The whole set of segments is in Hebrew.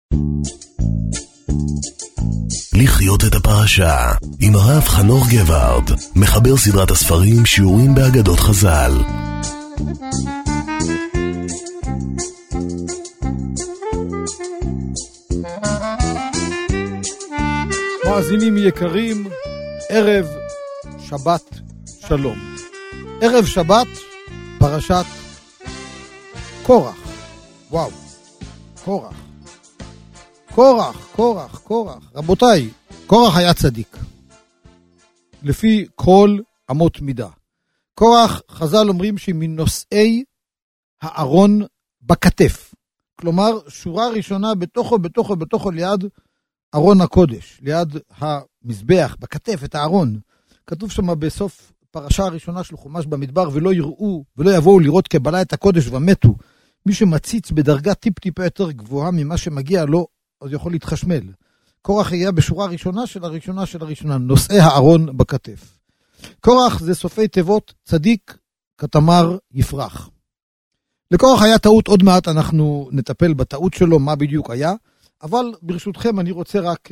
לחיות את הפרשה עם הרב חנוך גבארד, מחבר סדרת הספרים שיעורים באגדות חז"ל. מאזינים יקרים, ערב שבת שלום. ערב שבת, פרשת קורח. וואו, קורח. רבותיי, קורח היה צדיק. לפי כל אמות מידה. קורח, חז"ל אומרים שמנושאי הארון בכתף. כלומר, שורה ראשונה בתוכו ליד ארון הקודש, ליד המזבח, בכתף, את הארון. כתוב שם בסוף פרשה הראשונה של חומש במדבר, ולא יראו, ולא יבואו לראות קבלה את הקודש ומתו. מי שמציץ בדרגה טיפ-טיפה יותר גבוהה ממה שמגיע לו, אז יכול להתחשמל. קורח היה בשורה הראשונה של הראשונה, נושאי הארון בכתף. קורח זה סופי תיבות, צדיק, כתמר, יפרח. לקורח היה טעות, עוד מעט אנחנו נטפל בטעות שלו, מה בדיוק היה, אבל ברשותכם אני רוצה רק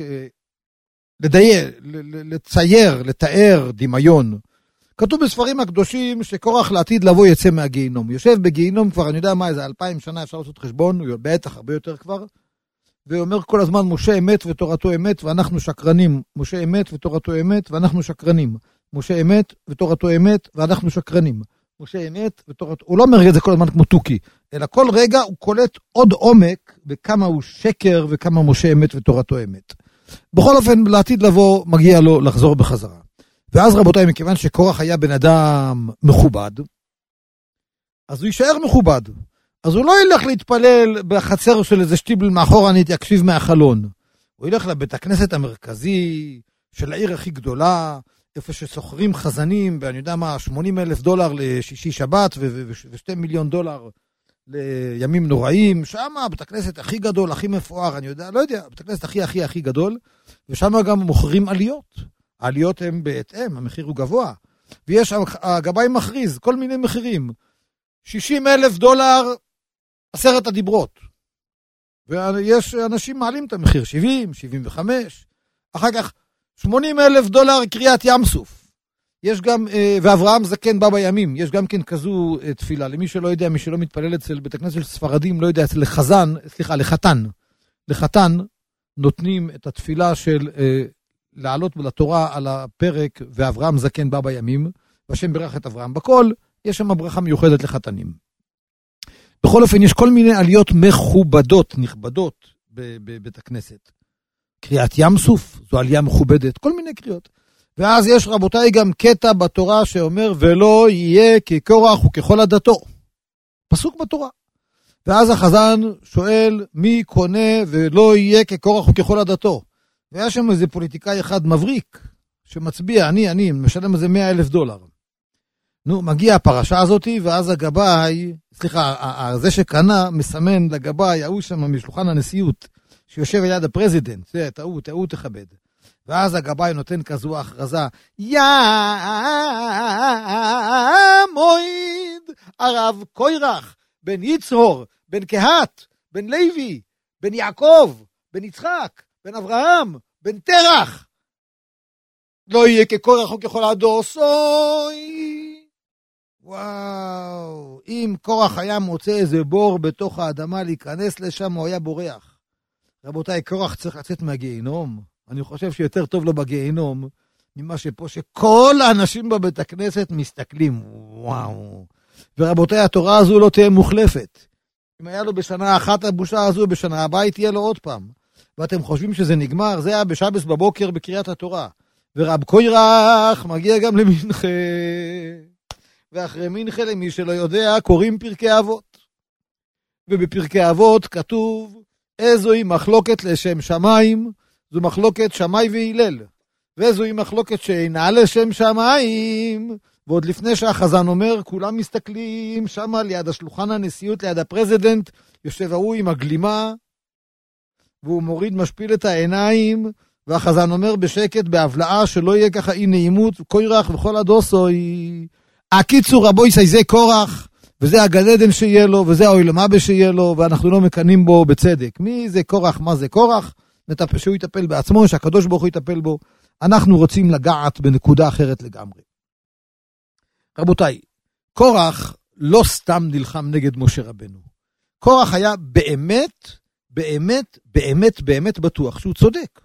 לצייר, לתאר דמיון. כתוב בספרים הקדושים שקורח לעתיד לבוא יצא מהגיהינום. יושב בגיהינום כבר, אני יודע מה, איזה 2000 שנה אפשר לעשות חשבון, הוא בטח הרבה יותר כבר, ואומר כל הזמן משה אמת ותורתו אמת ואנחנו שקרנים. משה אמת ותורתו אמת ואנחנו שקרנים. משה אמת ותורתו אמת ואנחנו שקרנים. משה אמת ותורתו, הוא לא אומר את זה כל הזמן כמו תוקי, אלא כל רגע הוא קולט עוד עומק בכמה הוא שקר וכמה משה אמת ותורתו אמת. בכל אופן, לעתיד לבוא מגיע לו לחזור בחזרה. ואז רבותיי, מכיוון שקורח היה בן אדם מכובד, אז הוא יישאר מכובד. אז הוא לא ילך להתפלל בחצר של איזה שטיבל מאחורה, אני אקשיב מהחלון. הוא ילך לבית הכנסת המרכזי של העיר הכי גדולה, איפה שסוחרים חזנים, ואני יודע מה, $80,000 לשישי שבת, ו$2 מיליון לימים נוראים. שם בית הכנסת הכי גדול, הכי מפואר, אני יודע, לא יודע, בית הכנסת הכי גדול, ושם גם מוכרים עליות. העליות הן בהתאם, המחיר הוא גבוה. ויש, הגבאי מכריז, כל מיני מחירים. $60,000, 10 הדיברות. ויש אנשים מעלים את המחיר, 70, 75. אחר כך, $80,000 קריאת ים סוף. יש גם, ואברהם זקן בא בימים, יש גם כן כזו תפילה. למי שלא יודע, מי שלא מתפלל אצל בית הכנסת של ספרדים, לא יודע, אצל לחתן, נותנים את התפילה של לעלות לתורה על הפרק, ואברהם זקן בא בימים, והשם ברך את אברהם בכל, יש שם ברכה מיוחדת לחתנים. בכל אופן, יש כל מיני עליות מכובדות, נכבדות בבית הכנסת. קריאת ים סוף, זו עלייה מכובדת, כל מיני קריאות. ואז יש רבותיי גם קטע בתורה שאומר, ולא יהיה כקורח וככל עדתו. פסוק בתורה. ואז החזן שואל, מי קונה ולא יהיה כקורח וככל עדתו? והיה שם איזה פוליטיקאי אחד מבריק, שמצביע, אני משלם איזה $100,000. נו, מגיע הפרשה הזאת, ואז הגבאי, זה שקנה, מסמן לגבאי, ההוא שם משולחן הנשיאות, שיושב ליד הפרזידנט, זה טעות תכבד. ואז הגבאי נותן כזו הכרזה, מועיד, הרב קורח, בן יצהר, בן קהת, בן לוי, בן יעקב, בן יצחק, בן אברהם, בן תרח. לא יהיה כקורח וככל עדתו. וואו, אם קורח היה מוצא איזה בור בתוך האדמה להיכנס לשם, הוא היה בורח. רבותיי, קורח צריך לצאת מהגיהינום. אני חושב שיותר טוב לו בגיהינום, ממה שפה שכל האנשים בבית הכנסת מסתכלים. וואו. ורבותיי, התורה הזו לא תהיה מוחלפת. אם היה לו בשנה אחת הבושה הזו, בשנה הבאה תהיה לו עוד פעם. ואתם חושבים שזה נגמר? זה היה בשבס בבוקר בקריאת התורה. ורב קורח מגיע גם למנחה. ואחרי מנחה, למי שלא יודע, קוראים פרקי אבות. ובפרקי אבות כתוב, איזוהי מחלוקת לשם שמיים, זו מחלוקת שמי והילל. ואיזוהי מחלוקת שאינה לשם שמיים. ועוד לפני שהחזן אומר, כולם מסתכלים שם ליד השולחן הנשיאות, ליד הפרזידנט, יושב ההוא עם הגלימה, והוא מוריד משפיל את העיניים, והחזן אומר בשקט, בהבלעה, שלא יהיה ככה אי נעימות, קורח וכל עדתו. הקיצור, רבו יסי זה קורח, וזה הגן עדן שיהיה לו, וזה העולם הבא שיהיה לו, ואנחנו לא מקנים בו בצדק. מי זה קורח, מה זה קורח? שהוא יטפל בעצמו, שהקדוש ברוך הוא יטפל בו. אנחנו רוצים לגעת בנקודה אחרת לגמרי. רבותיי, קורח לא סתם נלחם נגד משה רבנו. קורח היה באמת בטוח שהוא צודק.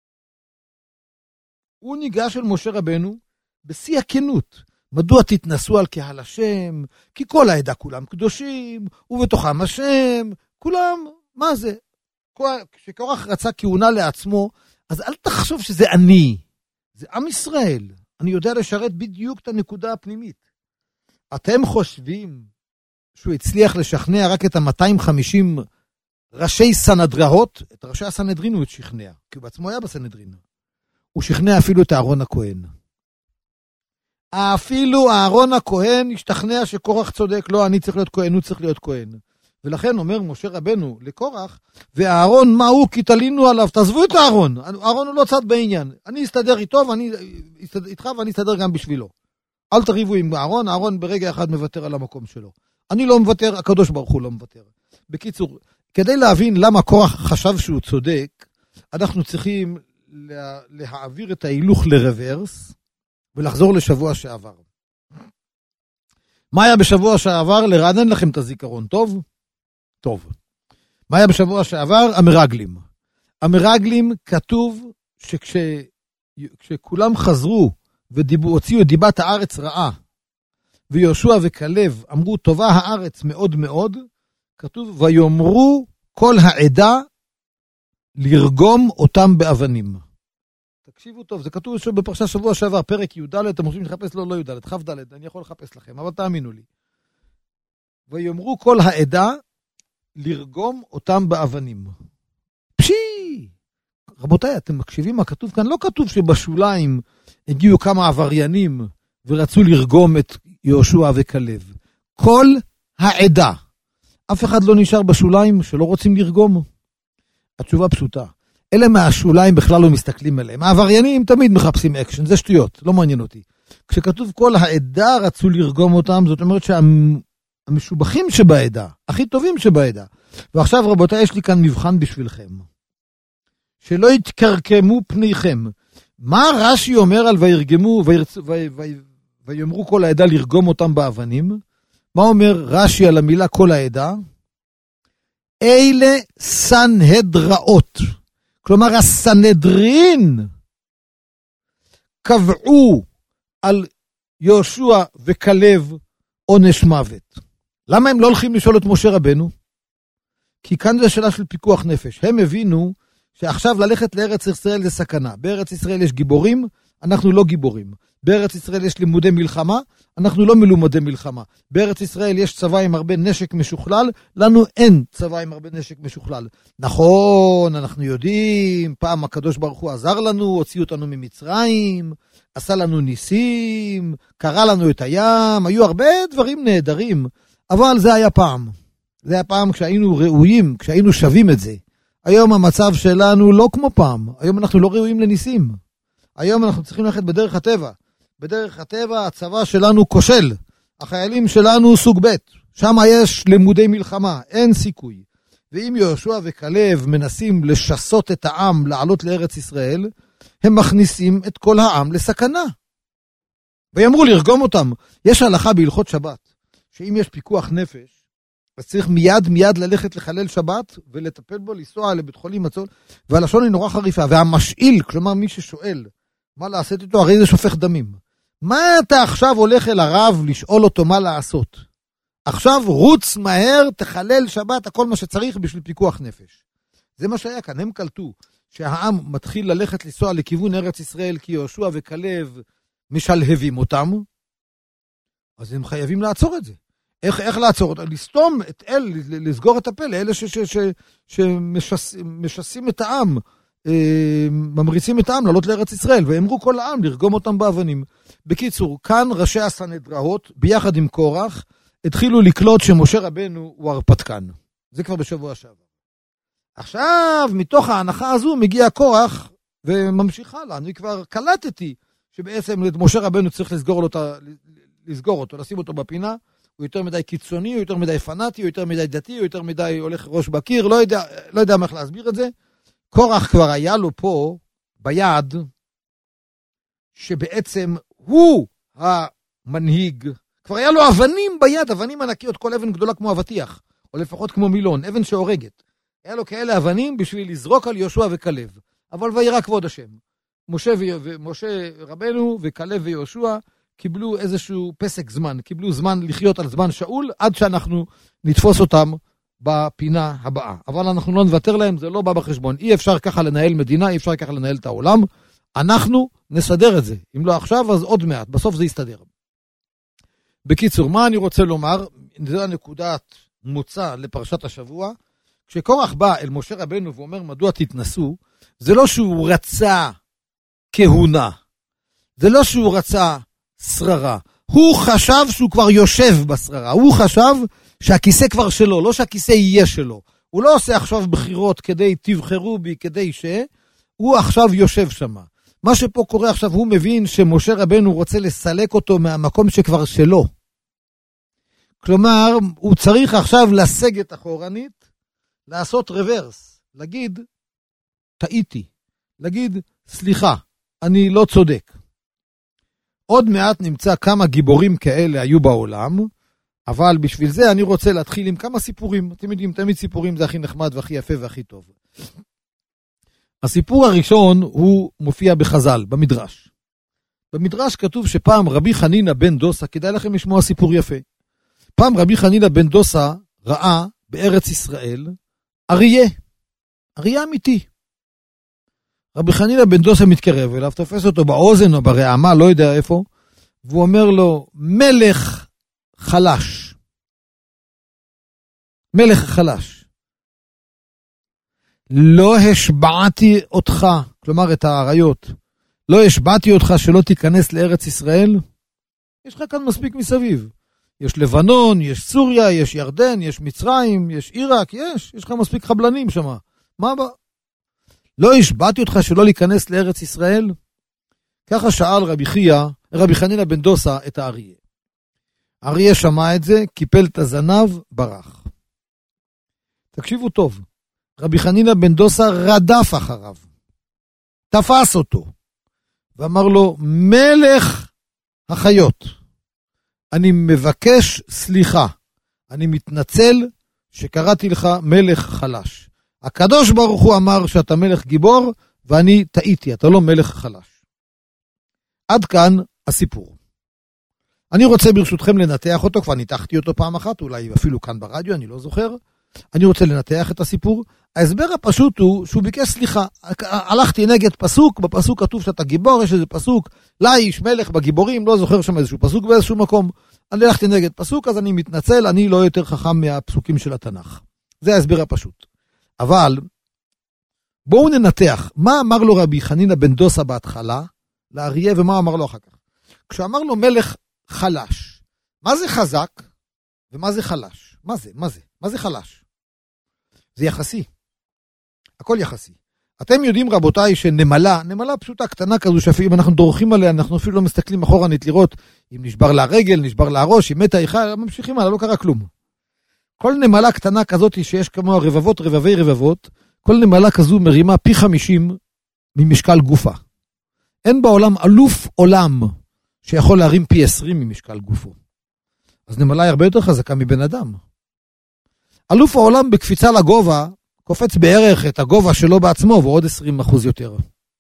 הוא ניגש אל משה רבנו בשיא הכנות. מדוע תתנסו על קהל השם? כי כל העדה כולם קדושים, ובתוכם השם, כולם, מה זה? כשקורח רצה כהונה לעצמו, אז אל תחשוב שזה אני, זה עם ישראל. אני יודע לשרת בדיוק את הנקודה הפנימית. אתם חושבים שהוא הצליח לשכנע רק את ה-250 ראשי סנהדריות? את ראשי הסנהדרין הוא שכנע, כי הוא בעצמו היה בסנהדרין. הוא שכנע אפילו את אהרון הכהן. אפילו אהרון הכהן השתכנע שקורח צודק, לא, אני צריך להיות כהן, הוא צריך להיות כהן. ולכן אומר משה רבנו לקורח, ואהרון מה הוא? כי תלינו עליו, תעזבו את אהרון. אהרון הוא לא צד בעניין. אני אסתדר איתו, איתך ואני אסתדר גם בשבילו. אל תריבו עם אהרון, אהרון ברגע אחד מוותר על המקום שלו. אני לא מוותר, הקדוש ברוך הוא לא מוותר. בקיצור, כדי להבין למה קורח חשב שהוא צודק, אנחנו צריכים להעביר את ההילוך לרוורס, ולחזור לשבוע שעבר. מה היה בשבוע שעבר? לרענן לכם את הזיכרון, טוב? טוב. מה היה בשבוע שעבר? המרגלים. המרגלים כתוב שכשכולם חזרו והוציאו את דיבת הארץ רעה, ויהושע וכלב אמרו טובה הארץ מאוד מאוד, כתוב ויאמרו כל העדה לרגום אותם באבנים. תקשיבו טוב, זה כתוב בפרשת שבוע שעבר, פרק י"ד, אתם רוצים לחפש? לא י"ד, כ"ד, אני יכול לחפש לכם, אבל תאמינו לי. ויאמרו כל העדה לרגום אותם באבנים. פשי! רבותיי, אתם מקשיבים מה כתוב כאן? לא כתוב שבשוליים הגיעו כמה עבריינים ורצו לרגום את יהושע וכלב. כל העדה. אף אחד לא נשאר בשוליים שלא רוצים לרגום. התשובה פשוטה. אלה מהשוליים בכלל לא מסתכלים עליהם. העבריינים תמיד מחפשים אקשן, זה שטויות, לא מעניין אותי. כשכתוב כל העדה רצו לרגום אותם, זאת אומרת שהמשובחים שבעדה, הכי טובים שבעדה. ועכשיו רבותיי, יש לי כאן מבחן בשבילכם. שלא יתקרקמו פניכם. מה רש"י אומר על וירגמו, ויאמרו כל העדה לרגום אותם באבנים? מה אומר רש"י על המילה כל העדה? אלה סנהדראות. כלומר, הסנהדרין קבעו על יהושע וכלב עונש מוות. למה הם לא הולכים לשאול את משה רבנו? כי כאן זו שאלה של פיקוח נפש. הם הבינו שעכשיו ללכת לארץ ישראל זה סכנה. בארץ ישראל יש גיבורים, אנחנו לא גיבורים. בארץ ישראל יש לימודי מלחמה, אנחנו לא מלומדי מלחמה. בארץ ישראל יש צבא עם הרבה נשק משוכלל, לנו אין צבא עם הרבה נשק משוכלל. נכון, אנחנו יודעים, פעם הקדוש ברוך הוא עזר לנו, הוציא אותנו ממצרים, עשה לנו ניסים, קרא לנו את הים, היו הרבה דברים נהדרים, אבל זה היה פעם. זה היה פעם כשהיינו ראויים, כשהיינו שווים את זה. היום המצב שלנו לא כמו פעם, היום אנחנו לא ראויים לניסים. היום אנחנו צריכים ללכת בדרך הטבע. בדרך הטבע הצבא שלנו כושל. החיילים שלנו סוג ב'. שם יש לימודי מלחמה, אין סיכוי. ואם יהושע וכלב מנסים לשסות את העם לעלות לארץ ישראל, הם מכניסים את כל העם לסכנה. ויאמרו לרגום אותם. יש הלכה בהלכות שבת, שאם יש פיקוח נפש, אז צריך מיד ללכת לחלל שבת ולטפל בו, לנסוע לבית חולים מצול, והלשון היא נורא חריפה. והמשאיל, כלומר מי ששואל מה לעשות איתו, הרי זה שופך דמים. מה אתה עכשיו הולך אל הרב לשאול אותו מה לעשות? עכשיו רוץ מהר, תחלל שבת, הכל מה שצריך בשביל פיקוח נפש. זה מה שהיה כאן, הם קלטו שהעם מתחיל ללכת לנסוע לכיוון ארץ ישראל, כי יהושע וכלב משלהבים אותם, אז הם חייבים לעצור את זה. איך לעצור אותה? לסתום את לסגור את הפה לאלה שמשסים את העם, ממריצים את העם לעלות לארץ ישראל, ואמרו כל העם לרגום אותם באבנים. בקיצור, כאן ראשי הסנהדריות, ביחד עם קורח, התחילו לקלוט שמשה רבנו הוא הרפתקן. זה כבר בשבוע שעבר. עכשיו, מתוך ההנחה הזו מגיע קורח וממשיך הלאה. אני כבר קלטתי שבעצם משה רבנו צריך לסגור אותו, לשים אותו בפינה, הוא יותר מדי קיצוני, הוא יותר מדי פנאטי, הוא יותר מדי דתי, הוא יותר מדי הולך ראש בקיר, לא יודע מה איך להסביר את זה. קורח כבר היה לו פה ביד, שבעצם הוא המנהיג, כבר היה לו אבנים ביד, אבנים ענקיות, כל אבן גדולה כמו אבטיח, או לפחות כמו מילון, אבן שהורגת. היה לו כאלה אבנים בשביל לזרוק על יהושע וכלב. אבל וירא כבוד השם. משה רבנו וכלב ויהושע קיבלו איזשהו פסק זמן, קיבלו זמן לחיות על זמן שאול, עד שאנחנו נתפוס אותם בפינה הבאה. אבל אנחנו לא נוותר להם, זה לא בא בחשבון. אי אפשר ככה לנהל מדינה, אי אפשר ככה לנהל את העולם. אנחנו נסדר את זה. אם לא עכשיו, אז עוד מעט. בסוף זה יסתדר. בקיצור, מה אני רוצה לומר? זו הנקודת מוצא לפרשת השבוע. כשקורח בא אל משה רבנו ואומר מדוע תתנסו, זה לא שהוא רצה כהונה. זה לא שהוא רצה שררה. הוא חשב שהוא כבר יושב בשררה. הוא חשב שהכיסא כבר שלו, לא שהכיסא יהיה שלו. הוא לא עושה עכשיו בחירות כדי תבחרו בי, כדי הוא עכשיו יושב שם. מה שפה קורה עכשיו, הוא מבין שמשה רבנו רוצה לסלק אותו מהמקום שכבר שלו. כלומר, הוא צריך עכשיו לסגת אחורנית, לעשות רוורס, להגיד, טעיתי, להגיד, סליחה, אני לא צודק. עוד מעט נמצא כמה גיבורים כאלה היו בעולם, אבל בשביל זה אני רוצה להתחיל עם כמה סיפורים. אתם יודעים, תמיד סיפורים זה הכי נחמד והכי יפה והכי טוב. הסיפור הראשון הוא מופיע בחז"ל, במדרש. במדרש כתוב שפעם רבי חנינא בן דוסה, כדאי לכם לשמוע סיפור יפה. פעם רבי חנינא בן דוסה ראה בארץ ישראל אריה אמיתי. רבי חנינא בן דוסה מתקרב אליו, תופס אותו באוזן או ברעמה, לא יודע איפה, והוא אומר לו, מלך חלש. מלך חלש. לא השבעתי אותך, כלומר את האריות, לא השבעתי אותך שלא תיכנס לארץ ישראל? יש לך כאן מספיק מסביב. יש לבנון, יש סוריה, יש ירדן, יש מצרים, יש עיראק, יש לך מספיק חבלנים שם. מה הבא? לא השבעתי אותך שלא להיכנס לארץ ישראל? ככה שאל רבי חנינא בן דוסה את האריה. האריה שמע את זה, קיפל את הזנב, ברח. תקשיבו טוב. רבי חנינא בן דוסה רדף אחריו. תפס אותו. ואמר לו, מלך החיות, אני מבקש סליחה. אני מתנצל שקראתי לך מלך חלש. הקדוש ברוך הוא אמר שאתה מלך גיבור, ואני טעיתי, אתה לא מלך חלש. עד כאן הסיפור. אני רוצה ברשותכם לנתח אותו, כבר ניתחתי אותו פעם אחת, אולי אפילו כאן ברדיו, אני לא זוכר. אני רוצה לנתח את הסיפור. ההסבר הפשוט הוא שהוא ביקש סליחה. הלכתי נגד פסוק, בפסוק כתוב שאתה גיבור, יש איזה פסוק, לאיש מלך בגיבורים, לא זוכר שם איזשהו פסוק באיזשהו מקום. אני הלכתי נגד פסוק, אז אני מתנצל, אני לא יותר חכם מהפסוקים של התנ"ך. זה ההסבר הפשוט. אבל בואו ננתח, מה אמר לו רבי חנינא בן דוסה בהתחלה לאריה, ומה אמר לו אחר כך? כשאמר לו מלך חלש, מה זה חזק ומה זה חלש? מה זה חלש? זה יחסי. הכל יחסי. אתם יודעים רבותיי שנמלה, נמלה פשוטה קטנה כזו שאפילו אנחנו דורכים עליה, אנחנו אפילו לא מסתכלים אחורנית לראות אם נשבר לה רגל, נשבר לה ראש, אם מתה איכה, ממשיכים עליה, לא קרה כלום. כל נמלה קטנה כזאת שיש כמו רבבי רבבות, כל נמלה כזו מרימה פי 50 ממשקל גופה. אין בעולם אלוף עולם שיכול להרים פי 20 ממשקל גופו. אז נמלה היא הרבה יותר חזקה מבן אדם. אלוף העולם בקפיצה לגובה, קופץ בערך את הגובה שלו בעצמו, ועוד 20% יותר.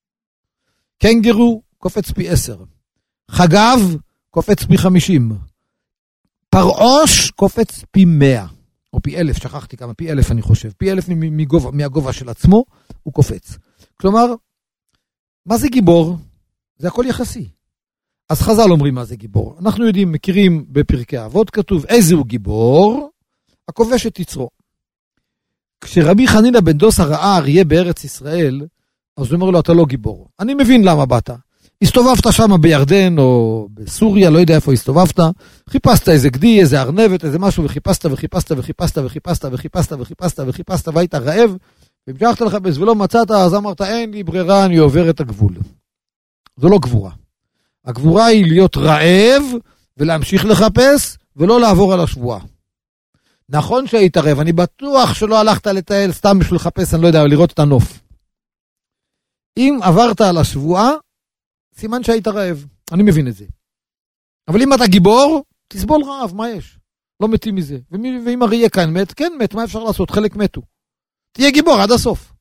קנגרו קופץ פי 10. חגב קופץ פי 50. פרעוש קופץ פי 100. או פי 1000, שכחתי כמה, פי 1000 אני חושב. פי 1000 מהגובה של עצמו, הוא קופץ. כלומר, מה זה גיבור? זה הכל יחסי. אז חז"ל אומרים מה זה גיבור. אנחנו יודעים, מכירים בפרקי אבות, כתוב איזה הוא גיבור? הכובש את יצרו. כשרבי חנינא בן דוסה ראה אריה בארץ ישראל, אז הוא אומר לו, אתה לא גיבור. אני מבין למה באת. הסתובבת שם בירדן או בסוריה, לא יודע איפה הסתובבת, חיפשת איזה גדי, איזה ארנבת, איזה משהו, וחיפשת והיית רעב, והמשכת לך בזה ולא מצאת, אז אמרת, אין לי ברירה, אני עובר את הגבול. זו לא גבורה. הגבורה היא להיות רעב ולהמשיך לחפש ולא לעבור על השבועה. נכון שהיית ערב, אני בטוח שלא הלכת לטייל סתם בשביל לחפש, אני לא יודע, לראות את הנוף. אם עברת על השבועה, סימן שהיית רעב, אני מבין את זה. אבל אם אתה גיבור, תסבול רעב, מה יש? לא מתים מזה. ואם אריה כאן מת, כן מת, מה אפשר לעשות? חלק מתו. תהיה גיבור עד הסוף.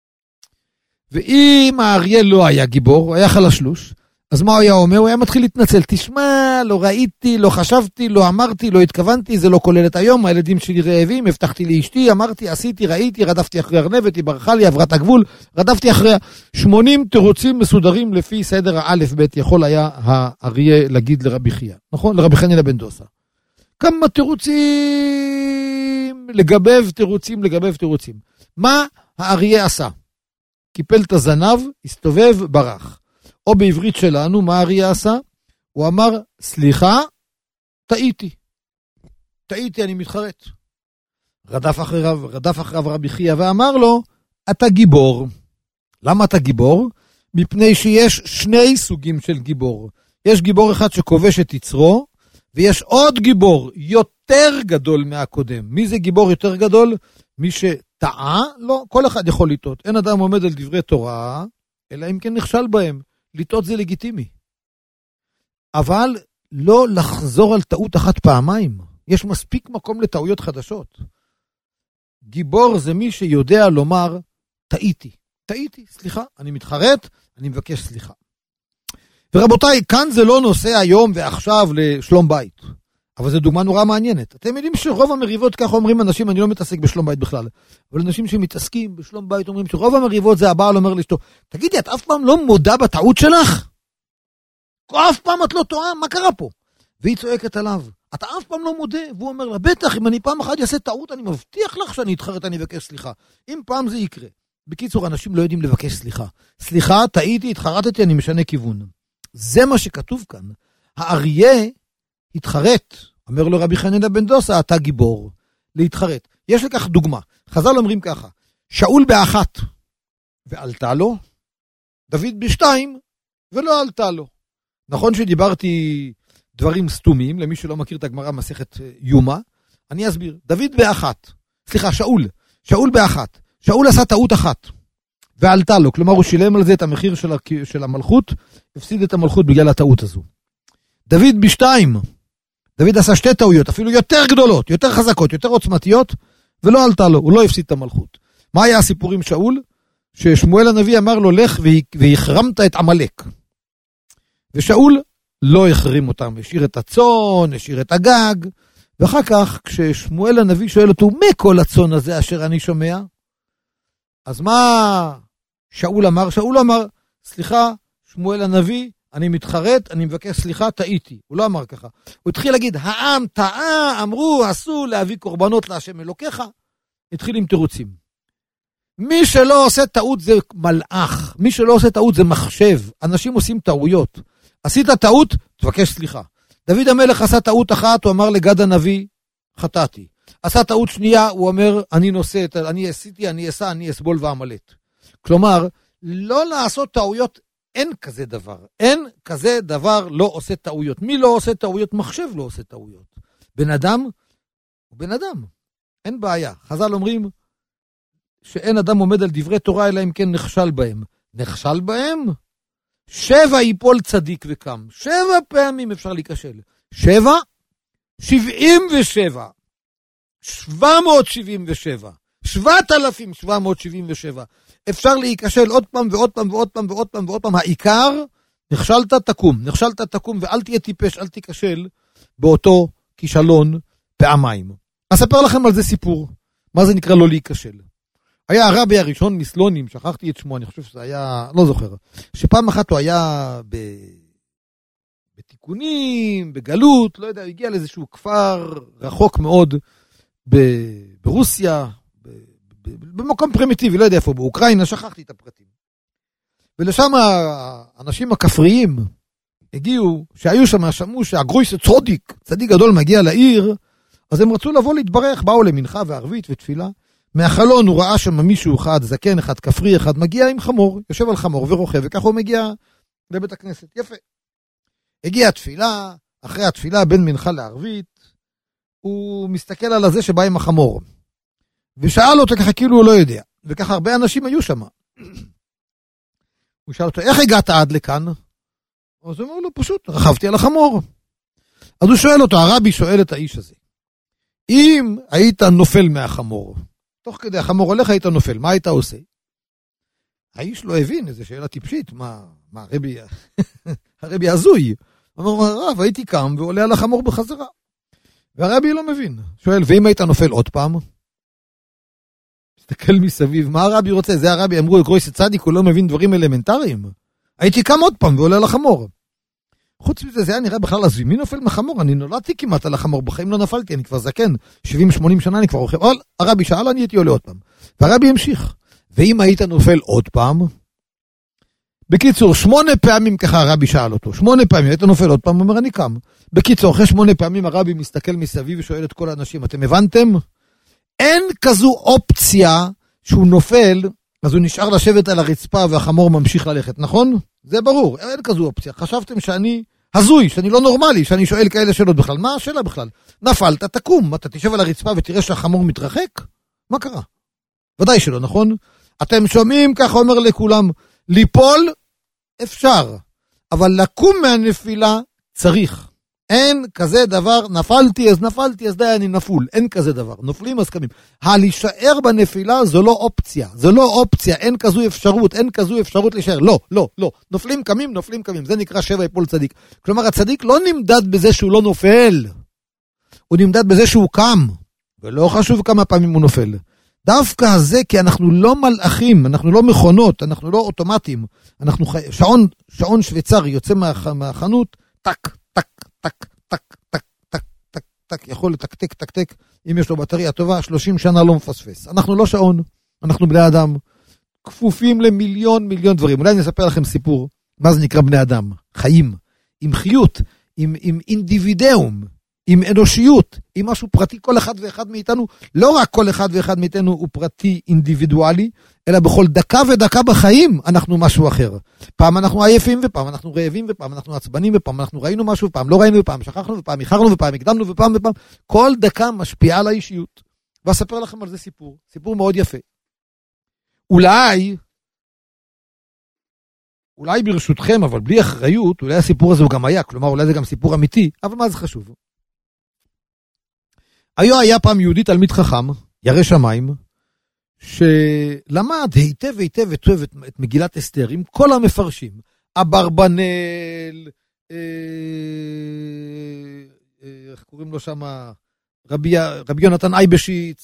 ואם האריה לא היה גיבור, הוא היה חלשלוש, אז מה הוא היה אומר? הוא היה מתחיל להתנצל. תשמע, לא ראיתי, לא חשבתי, לא אמרתי, לא התכוונתי, זה לא כולל את היום, הילדים שלי רעבים, הבטחתי לאשתי, אמרתי, עשיתי, ראיתי, רדפתי אחרי ארנבת, היא ברחה לי, עברה את הגבול, רדפתי אחריה. 80 תירוצים מסודרים לפי סדר האלף בית, יכול היה האריה להגיד לרבי חייא. נכון? לרבי חנינא בן דוסא. כמה תירוצים, לגבב תירוצים. מה האריה עשה? קיפל את הזנב, הסתובב, ברח. או בעברית שלנו, מה האריה עשה? הוא אמר, סליחה, טעיתי, אני מתחרט. רדף אחריו רבי חייא ואמר לו, אתה גיבור. למה אתה גיבור? מפני שיש שני סוגים של גיבור. יש גיבור אחד שכובש את יצרו, ויש עוד גיבור יותר גדול מהקודם. מי זה גיבור יותר גדול? מי שטעה? לא, כל אחד יכול לטעות. אין אדם עומד על דברי תורה, אלא אם כן נכשל בהם. לטעות זה לגיטימי. אבל לא לחזור על טעות אחת פעמיים. יש מספיק מקום לטעויות חדשות. גיבור זה מי שיודע לומר, טעיתי, סליחה, אני מתחרט, אני מבקש סליחה. ורבותיי, כאן זה לא נושא היום ועכשיו לשלום בית. אבל זו דוגמה נורא מעניינת. אתם יודעים שרוב המריבות, כך אומרים אנשים, אני לא מתעסק בשלום בית בכלל, אבל אנשים שמתעסקים בשלום בית אומרים שרוב המריבות זה הבעל אומר לאשתו, תגידי, את אף פעם לא מודה בטעות שלך? אף פעם את לא טועה, מה קרה פה? והיא צועקת עליו, אתה אף פעם לא מודה, והוא אומר לה, בטח, אם אני פעם אחת אעשה טעות, אני מבטיח לך שאני אתחרט, אני אבקש סליחה. אם פעם זה יקרה. בקיצור, אנשים לא יודעים לבקש סליחה. סליחה, טעיתי, התחרטתי, אני משנה כיוון. זה מה שכתוב כאן. האריה התחרט, אומר לו רבי חנינא בן דוסא, אתה גיבור, להתחרט. יש לכך דוגמה. חז"ל אומרים ככה, שאול באחת, ועלתה לו, דוד בשתיים, ולא עלתה לו. נכון שדיברתי דברים סתומים, למי שלא מכיר את הגמרא מסכת יומא, אני אסביר. דוד באחת, סליחה, שאול באחת. שאול עשה טעות אחת, ועלתה לו. כלומר, הוא שילם על זה את המחיר של המלכות, הפסיד את המלכות בגלל הטעות הזו. דוד בשתיים, דוד עשה שתי טעויות, אפילו יותר גדולות, יותר חזקות, יותר עוצמתיות, ולא עלתה לו, הוא לא הפסיד את המלכות. מה היה הסיפור עם שאול? ששמואל הנביא אמר לו, לך והחרמת את עמלק. ושאול לא החרים אותם, השאיר את הצאן, השאיר את הגג, ואחר כך, כששמואל הנביא שואל אותו, מה כל הצאן הזה אשר אני שומע? אז מה שאול אמר? שאול אמר, סליחה, שמואל הנביא, אני מתחרט, אני מבקש סליחה, טעיתי. הוא לא אמר ככה. הוא התחיל להגיד, העם טעה, אמרו, עשו להביא קורבנות להשם אלוקיך. התחיל עם תירוצים. מי שלא עושה טעות זה מלאך. מי שלא עושה טעות זה מחשב. אנשים עושים טעויות. עשית טעות, תבקש סליחה. דוד המלך עשה טעות אחת, הוא אמר לגד הנביא, חטאתי. עשה טעות שנייה, הוא אומר, אני עשיתי, אני אסבול ואמלט. כלומר, לא לעשות טעויות, אין כזה דבר. אין כזה דבר לא עושה טעויות. מי לא עושה טעויות? מחשב לא עושה טעויות. בן אדם הוא בן אדם. אין בעיה. חז"ל אומרים שאין אדם עומד על דברי תורה אלא אם כן נכשל בהם. נכשל בהם? 7 ייפול צדיק וקם. 7 פעמים אפשר להיכשל. 7, 77. 777. 7,777. אפשר להיכשל עוד פעם ועוד פעם ועוד פעם ועוד פעם ועוד פעם. העיקר, נכשלת תקום ואל תהיה טיפש, אל תיכשל באותו כישלון פעמיים. אספר לכם על זה סיפור. מה זה נקרא לא להיכשל? היה הרבי הראשון מסלונים, שכחתי את שמו, אני חושב שזה היה, לא זוכר, שפעם אחת הוא היה בתיקונים, בגלות, לא יודע, הגיע לאיזשהו כפר רחוק מאוד ברוסיה, במקום פרימיטיבי, לא יודע איפה, באוקראינה, שכחתי את הפרטים. ולשם האנשים הכפריים הגיעו, שהיו שם, שמעו שהגרויס צדיק גדול מגיע לעיר, אז הם רצו לבוא להתברך, באו למנחה וערבית ותפילה. מהחלון הוא ראה שם מישהו אחד, זקן אחד, כפרי אחד, מגיע עם חמור, יושב על חמור ורוכב, וכך הוא מגיע לבית הכנסת. יפה. הגיעה התפילה, אחרי התפילה בין מנחה לערבית, הוא מסתכל על הזה שבא עם החמור, ושאל אותו ככה כאילו הוא לא יודע, וככה הרבה אנשים היו שם. הוא שאל אותו, איך הגעת עד לכאן? אז הוא אומר לו, פשוט, רכבתי על החמור. אז הוא שואל אותו, הרבי שואל את האיש הזה, אם היית נופל מהחמור, תוך כדי החמור הולך היית נופל, מה היית עושה? האיש לא הבין, איזו שאלה טיפשית, מה הרבי הזוי. הוא אומר, הרב, הייתי קם ועולה על החמור בחזרה. והרבי לא מבין. שואל, ואם היית נופל עוד פעם? מסתכל מסביב, מה הרבי רוצה? זה הרבי, אמרו, גרויס צדיק, הוא לא מבין דברים אלמנטריים. הייתי קם עוד פעם ועולה על החמור. חוץ מזה, זה היה נראה בכלל הזוי. מי נופל מהחמור? אני נולדתי כמעט על החמור, בחיים לא נפלתי, אני כבר זקן. 70-80 שנה אני כבר רוכב. הרבי שאל, אני הייתי עולה עוד פעם. והרבי המשיך. ואם היית נופל עוד פעם? בקיצור, 8 פעמים ככה הרבי שאל אותו. 8 פעמים, היית נופל עוד פעם, הוא אומר, אני קם. בקיצור, אחרי 8 פעמים הרבי מסתכל מסביב ושואל את כל האנשים, אתם הבנתם? אין כזו אופציה שהוא נופל, אז הוא נשאר לשבת על הרצפה והחמור ממשיך ללכת, נכון? זה ברור, אין כזו אופציה. חשבתם שאני הזוי, שאני לא נורמלי, שאני שואל כאלה שאלות בכלל. מה השאלה בכלל? נפלת, תקום, אתה תשב על הרצפה ותראה שהחמור מתרחק? מה קרה? ודאי שלא, נכון? אתם שומעים, ככה אומר לכולם, ליפול אפשר, אבל לקום מהנפילה צריך. אין כזה דבר, נפלתי אז די אני נפול, אין כזה דבר, נופלים אז קמים. להישאר בנפילה זו לא אופציה, זו לא אופציה, אין כזו אפשרות להישאר, לא, נופלים קמים, זה נקרא שבע יפול צדיק. כלומר הצדיק לא נמדד בזה שהוא לא נופל, הוא נמדד בזה שהוא קם, ולא חשוב כמה פעמים הוא נופל. דווקא זה כי אנחנו לא מלאכים, אנחנו לא מכונות, אנחנו לא אוטומטים, אנחנו שעון שוויצרי יוצא מהחנות, טק, טק, טק, טק, טק, טק, טק, טק, יכול לתקתק, טק, אם יש לו בטריה טובה, 30 שנה לא מפספס. אנחנו לא שעון, אנחנו בני אדם, כפופים למיליון דברים. אולי אני אספר לכם סיפור, מה זה נקרא בני אדם? חיים, עם חיות, עם אינדיבידאום, עם אנושיות, עם משהו פרטי, כל אחד ואחד מאיתנו, לא רק כל אחד ואחד מאיתנו הוא פרטי אינדיבידואלי, אלא בכל דקה ודקה בחיים אנחנו משהו אחר. פעם אנחנו עייפים, ופעם אנחנו רעבים, ופעם אנחנו עצבנים, ופעם אנחנו ראינו משהו, ופעם לא ראינו, ופעם שכחנו, ופעם איחרנו, ופעם הקדמנו, ופעם. כל דקה משפיעה על האישיות. ואספר לכם על זה סיפור מאוד יפה. אולי ברשותכם, אבל בלי אחריות, אולי הסיפור הזה הוא גם היה, כלומר אולי זה גם סיפור אמיתי, אבל מה זה חשוב? היה פעם יהודי תלמיד חכם, ירא שמיים, שלמד היטב את מגילת אסתר עם כל המפרשים, אברבנאל, איך קוראים לו שם, רבי יונתן אייבשיץ,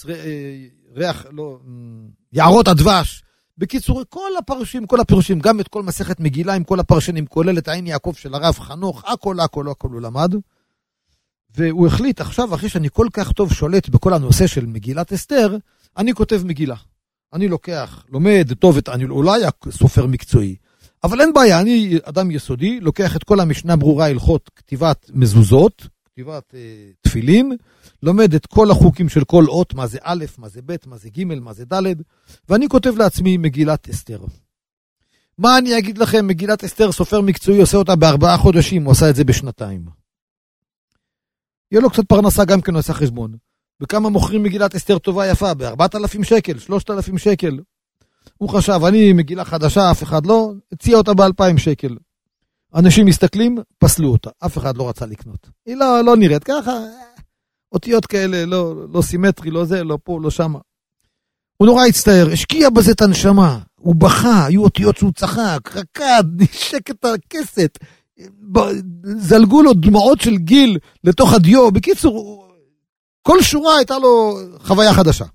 יערות הדבש, בקיצור, כל הפרשים, גם את כל מסכת מגילה עם כל הפרשנים, כולל את עין יעקב של הרב חנוך, הכל הוא למד, והוא החליט עכשיו, אחרי שאני כל כך טוב שולט בכל הנושא של מגילת אסתר, אני כותב מגילה. אני לומד טוב, אני אולי סופר מקצועי, אבל אין בעיה, אני אדם יסודי, לוקח את כל המשנה ברורה הלכות כתיבת מזוזות, כתיבת תפילין, לומד את כל החוקים של כל אות, מה זה א', מה זה ב', מה זה ג', מה זה ד', ואני כותב לעצמי מגילת אסתר. מה אני אגיד לכם, מגילת אסתר, סופר מקצועי, עושה אותה ב4 חודשים, הוא עשה את זה בשנתיים. יהיה לו קצת פרנסה גם כן, הוא עושה חשבון. בכמה מוכרים מגילת אסתר טובה יפה? ב4,000 שקל, 3,000 שקל. הוא חשב, אני מגילה חדשה, אף אחד לא, הציע אותה ב2,000 שקל. אנשים מסתכלים, פסלו אותה, אף אחד לא רצה לקנות. היא לא נראית ככה, אותיות כאלה, לא סימטרי, לא זה, לא פה, לא שמה. הוא נורא הצטער, השקיע בזה את הנשמה, הוא בכה, היו אותיות שהוא צחק, רקד, נשק את הכסת, זלגו לו דמעות של גיל לתוך הדיו, בקיצור, כל שורה הייתה לו חוויה חדשה.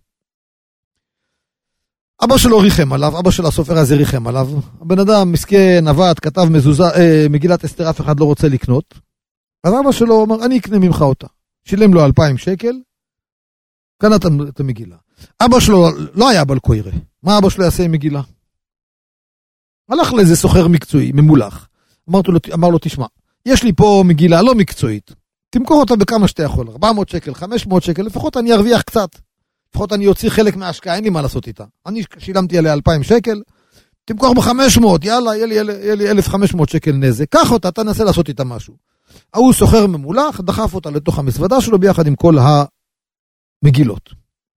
אבא שלו ריחם עליו, אבא של הסופר הזה ריחם עליו, הבן אדם מסכן, עבד, כתב מגילת אסתר, אף אחד לא רוצה לקנות, אז אבא שלו אומר, אני אקנה ממך אותה, שילם לו 2,000 שקל, קנה את המגילה. אבא שלו לא היה בעל קוירה, מה אבא שלו יעשה עם מגילה? הלך לאיזה סוחר מקצועי, ממולח, אמר לו, תשמע, יש לי פה מגילה לא מקצועית, תמכור אותה בכמה שאתה יכול, 400 שקל, 500 שקל, לפחות אני ארוויח קצת, לפחות אני אוציא חלק מההשקעה, אין לי מה לעשות איתה. אני שילמתי עליה 2,000 שקל, תמכור ב500, יאללה, יהיה לי 1,500 שקל נזק, קח אותה, תנסה לעשות איתה משהו. ההוא סוחר ממולח, דחף אותה לתוך המזוודה שלו ביחד עם כל המגילות.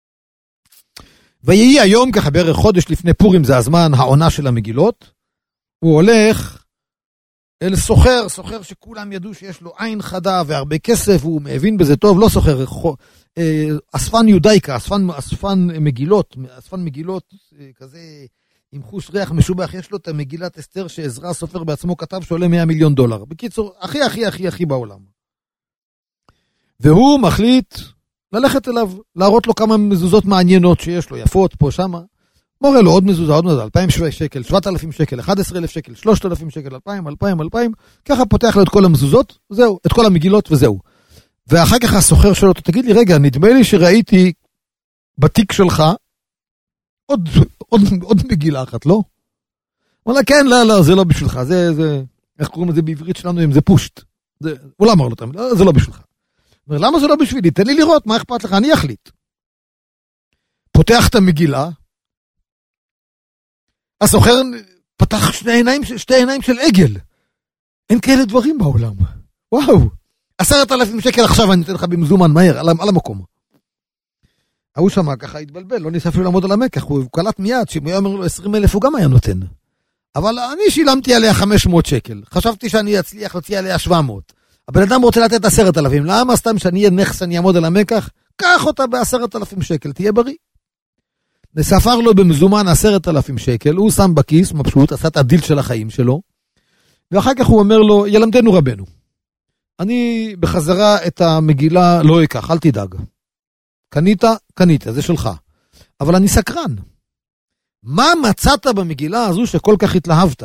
ויהי היום, ככה בערך חודש לפני פורים, זה הזמן העונה של המגילות, הוא הולך אל סוחר שכולם ידעו שיש לו עין חדה והרבה כסף, הוא מבין בזה טוב, לא סוחר, אספן יודאיקה, אספן מגילות כזה עם חוש ריח משובח, יש לו את המגילת אסתר שעזרא הסופר בעצמו כתב שעולה $100 מיליון. בקיצור, הכי בעולם. והוא מחליט ללכת אליו, להראות לו כמה מזוזות מעניינות שיש לו, יפות פה, שמה. מורה לו עוד מזוזה, 2,000 שקל, 7,000 שקל, 11,000 שקל, 3,000 שקל, 2,000, ככה פותח לו את כל המזוזות, זהו, את כל המגילות וזהו. ואחר כך הסוחר שלו, תגיד לי, רגע, נדמה לי שראיתי בתיק שלך עוד מגילה אחת, לא? הוא אומר, כן, לא, זה לא בשבילך, זה, איך קוראים לזה בעברית שלנו, אם זה פושט. הוא לא אמר לו, לא, זה לא בשבילך. הוא אומר, למה זה לא בשבילי? תן לי לראות, מה אכפת לך? אני אחליט. פותח את המגילה, הסוחר פתח שתי עיניים של עגל. אין כאלה דברים בעולם. וואו. 10,000 שקל עכשיו אני אתן לך במזומן מהר, על המקום. ההוא שמה ככה התבלבל, לא ניסה אפילו לעמוד על המקח, הוא קלט מיד, שאם הוא אומר לו 20,000 הוא גם היה נותן. אבל אני שילמתי עליה 500 שקל. חשבתי שאני אצליח להוציא עליה 700. הבן אדם רוצה לתת 10,000. למה סתם שאני אהיה נכס, אני אעמוד על המקח? קח אותה ב10,000 שקל, תהיה בריא. וספר לו במזומן 10,000 שקל, הוא שם בכיס, מבסוט, עשה את הדיל של החיים שלו, ואחר כך הוא אומר לו, ילמדנו רבנו, אני בחזרה את המגילה לא אקח, אל תדאג. קנית, זה שלך. אבל אני סקרן. מה מצאת במגילה הזו שכל כך התלהבת?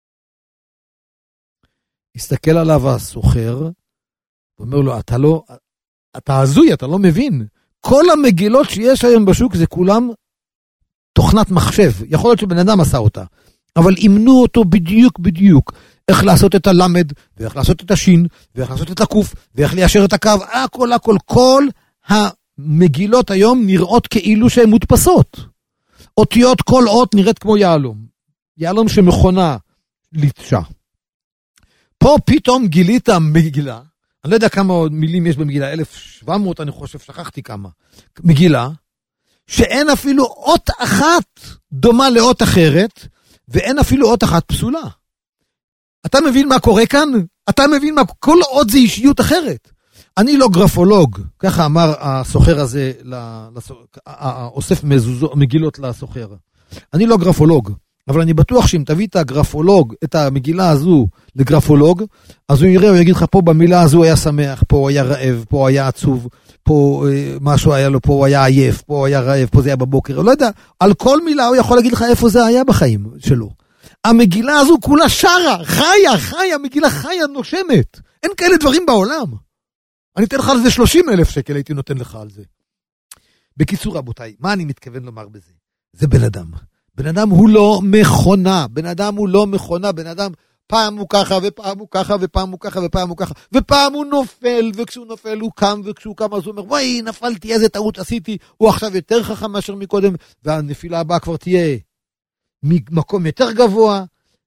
הסתכל עליו הסוחר, ואומר לו, אתה הזוי, אתה לא מבין. כל המגילות שיש היום בשוק זה כולם תוכנת מחשב. יכול להיות שבן אדם עשה אותה. אבל אימנו אותו בדיוק. איך לעשות את הלמד, ואיך לעשות את השין, ואיך לעשות את הקוף, ואיך ליישר את הקו. הכל. כל המגילות היום נראות כאילו שהן מודפסות. אותיות, כל אות נראית כמו יעלום. יעלום שמכונה ליטשה. פה פתאום גילית מגילה, אני לא יודע כמה מילים יש במגילה, 1,700 אני חושב, שכחתי כמה. מגילה, שאין אפילו אות אחת דומה לאות אחרת, ואין אפילו אות אחת פסולה. אתה מבין מה קורה כאן? אתה מבין מה, כל אות זה אישיות אחרת. אני לא גרפולוג, ככה אמר הסוחר הזה, אוסף מגילות לסוחר. אני לא גרפולוג, אבל אני בטוח שאם תביא את הגרפולוג, את המגילה הזו לגרפולוג, אז הוא יראה, הוא יגיד לך, פה במילה הזו היה שמח, פה הוא היה רעב, פה הוא היה עצוב, פה משהו היה לו, פה הוא היה עייף, פה הוא היה רעב, פה זה היה בבוקר, לא יודע, על כל מילה הוא יכול להגיד לך איפה זה היה בחיים שלו. המגילה הזו כולה שרה, חיה, מגילה חיה נושמת. אין כאלה דברים בעולם. אני אתן לך על זה 30,000 שקל, הייתי נותן לך על זה. בקיצור, רבותיי, מה אני מתכוון לומר בזה? זה בן אדם. בן אדם הוא לא מכונה. בן אדם פעם הוא ככה, ופעם הוא ככה, ופעם הוא ככה, ופעם הוא ככה, ופעם הוא נופל, וכשהוא נופל הוא קם, וכשהוא קם אז הוא אומר, וואי, נפלתי, איזה טעות עשיתי, הוא עכשיו יותר חכם מאשר מקודם, והנפילה הבאה כבר תהיה ממקום יותר גבוה,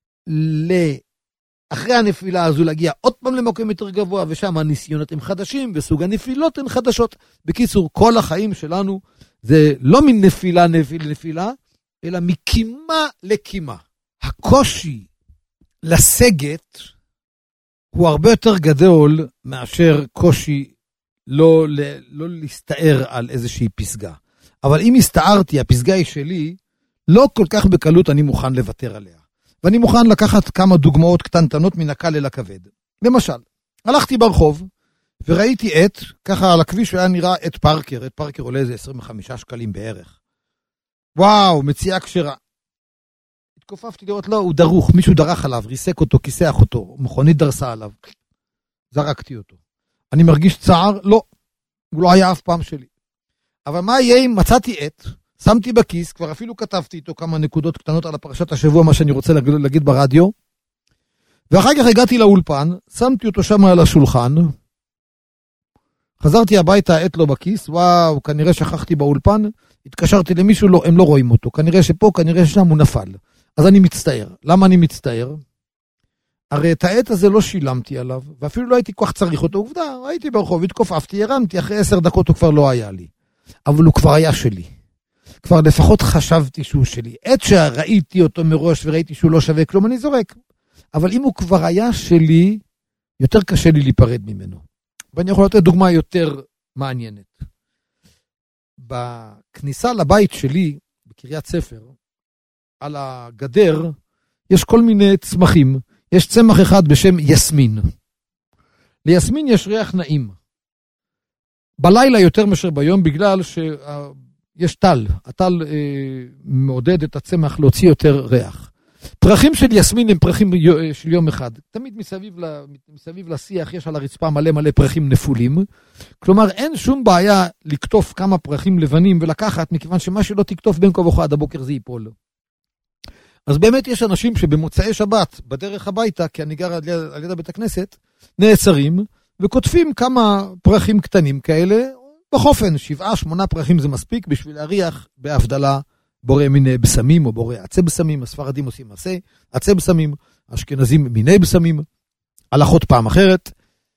אחרי הנפילה הזו להגיע עוד פעם למקום יותר גבוה, ושם הניסיונות הם חדשים, וסוג הנפילות הן חדשות. בקיצור, כל החיים שלנו זה לא מנפילה, נפילה, אלא מקימה לקימה. הקושי לסגת הוא הרבה יותר גדול מאשר קושי לא להסתער על איזושהי פסגה. אבל אם הסתערתי, הפסגה היא שלי, לא כל כך בקלות אני מוכן לוותר עליה. ואני מוכן לקחת כמה דוגמאות קטנטנות מן הקל אל הכבד. למשל, הלכתי ברחוב וראיתי עט, ככה על הכביש היה נראה עט פארקר, עט פארקר עולה איזה 25 שקלים בערך. וואו, מציאה כשרה. התכופפתי לראות, לא, הוא דרוך, מישהו דרך עליו, ריסק אותו, כיסח אותו, מכונית דרסה עליו. זרקתי אותו. אני מרגיש צער? לא, הוא לא היה אף פעם שלי. אבל מה יהיה אם מצאתי עט, שמתי בכיס, כבר אפילו כתבתי איתו כמה נקודות קטנות על הפרשת השבוע, מה שאני רוצה להגיד ברדיו, ואחר כך הגעתי לאולפן, שמתי אותו שם על השולחן, חזרתי הביתה, העט לו בכיס, וואו, כנראה שכחתי באולפן, התקשרתי למישהו, לא, הם לא רואים אותו, כנראה שפה, כנראה ששם הוא נפל. אז אני מצטער. למה אני מצטער? הרי את העט הזה לא שילמתי עליו, ואפילו לא הייתי כל כך צריך אותו. עובדה, הייתי ברחוב, התכופפתי, הרמתי, אחרי 10 דקות הוא כבר לא היה לי. אבל הוא כבר היה שלי. כבר לפחות חשבתי שהוא שלי. עט שראיתי אותו מראש וראיתי שהוא לא שווה כלום, אני זורק. אבל אם הוא כבר היה שלי, יותר קשה לי להיפרד ממנו. ואני יכול לתת דוגמה יותר מעניינת. בכניסה לבית שלי, בקריית ספר, על הגדר, יש כל מיני צמחים. יש צמח אחד בשם יסמין. ליסמין יש ריח נעים. בלילה יותר מאשר ביום, בגלל שיש טל. הטל מעודד את הצמח להוציא יותר ריח. פרחים של יסמין הם פרחים של יום אחד. תמיד מסביב לשיח יש על הרצפה מלא פרחים נפולים. כלומר, אין שום בעיה לקטוף כמה פרחים לבנים ולקחת, מכיוון שמה שלא תקטוף בין כה וכה עד הבוקר זה ייפול. אז באמת יש אנשים שבמוצאי שבת, בדרך הביתה, כי אני גר על יד בית הכנסת, נעצרים וכותפים כמה פרחים קטנים כאלה, בחופן, 7-8 פרחים זה מספיק בשביל להריח בהבדלה בורא מיני בסמים או בורא עצי בסמים. הספרדים עושים מעשה עצי בסמים, אשכנזים מיני בסמים, הלכות פעם אחרת,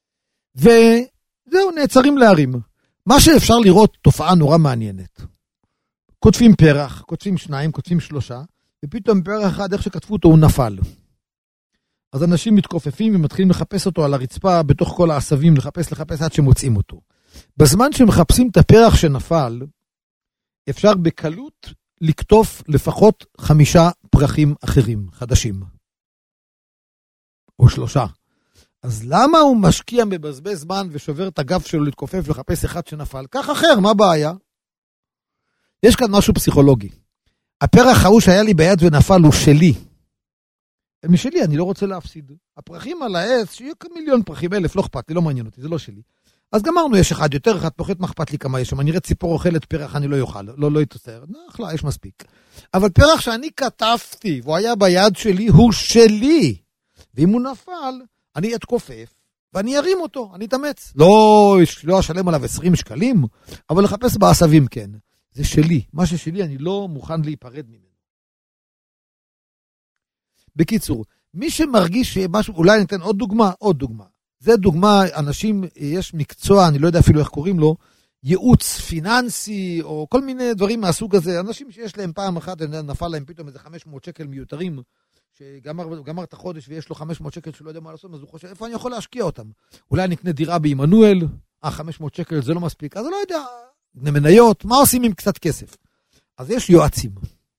וזהו, נעצרים להרים. מה שאפשר לראות תופעה נורא מעניינת. כותפים פרח, כותפים 2, כותפים 3, ופתאום פרח אחד, איך שכתבו אותו, הוא נפל. אז אנשים מתכופפים ומתחילים לחפש אותו על הרצפה, בתוך כל העשבים, לחפש עד שמוצאים אותו. בזמן שמחפשים את הפרח שנפל, אפשר בקלות לקטוף לפחות 5 פרחים אחרים, חדשים. או 3. אז למה הוא משקיע מבזבז זמן ושובר את הגב שלו להתכופף ולחפש אחד שנפל? כך אחר, מה הבעיה? יש כאן משהו פסיכולוגי. הפרח ההוא שהיה לי ביד ונפל הוא שלי. משלי, אני לא רוצה להפסיד. הפרחים על העץ, שיהיו כמיליון פרחים, 1,000, לא אכפת לי, לא מעניין אותי, זה לא שלי. אז גמרנו, יש אחד יותר, אחד פחות, מה אכפת לי כמה יש שם, אני אראה ציפור אוכלת פרח, אני לא יאכל, לא יתוצר, נחלה, יש מספיק. אבל פרח שאני כתבתי, והוא היה ביד שלי, הוא שלי. ואם הוא נפל, אני אתכופף, ואני ארים אותו, אני אתאמץ. לא אשלם עליו 20 שקלים, אבל לחפש בעשבים כן. זה שלי, מה ששלי אני לא מוכן להיפרד ממנו. בקיצור, מי שמרגיש שמשהו, אולי ניתן עוד דוגמה. זה דוגמה, אנשים, יש מקצוע, אני לא יודע אפילו איך קוראים לו, ייעוץ פיננסי, או כל מיני דברים מהסוג הזה. אנשים שיש להם פעם אחת, נפל להם פתאום איזה 500 שקל מיותרים, שגמר את החודש ויש לו 500 שקל שלא יודע מה לעשות, אז הוא חושב, איפה אני יכול להשקיע אותם? אולי נקנה דירה בעמנואל, 500 שקל זה לא מספיק, אז לא יודע, מניות, מה עושים עם קצת כסף? אז יש יועצים.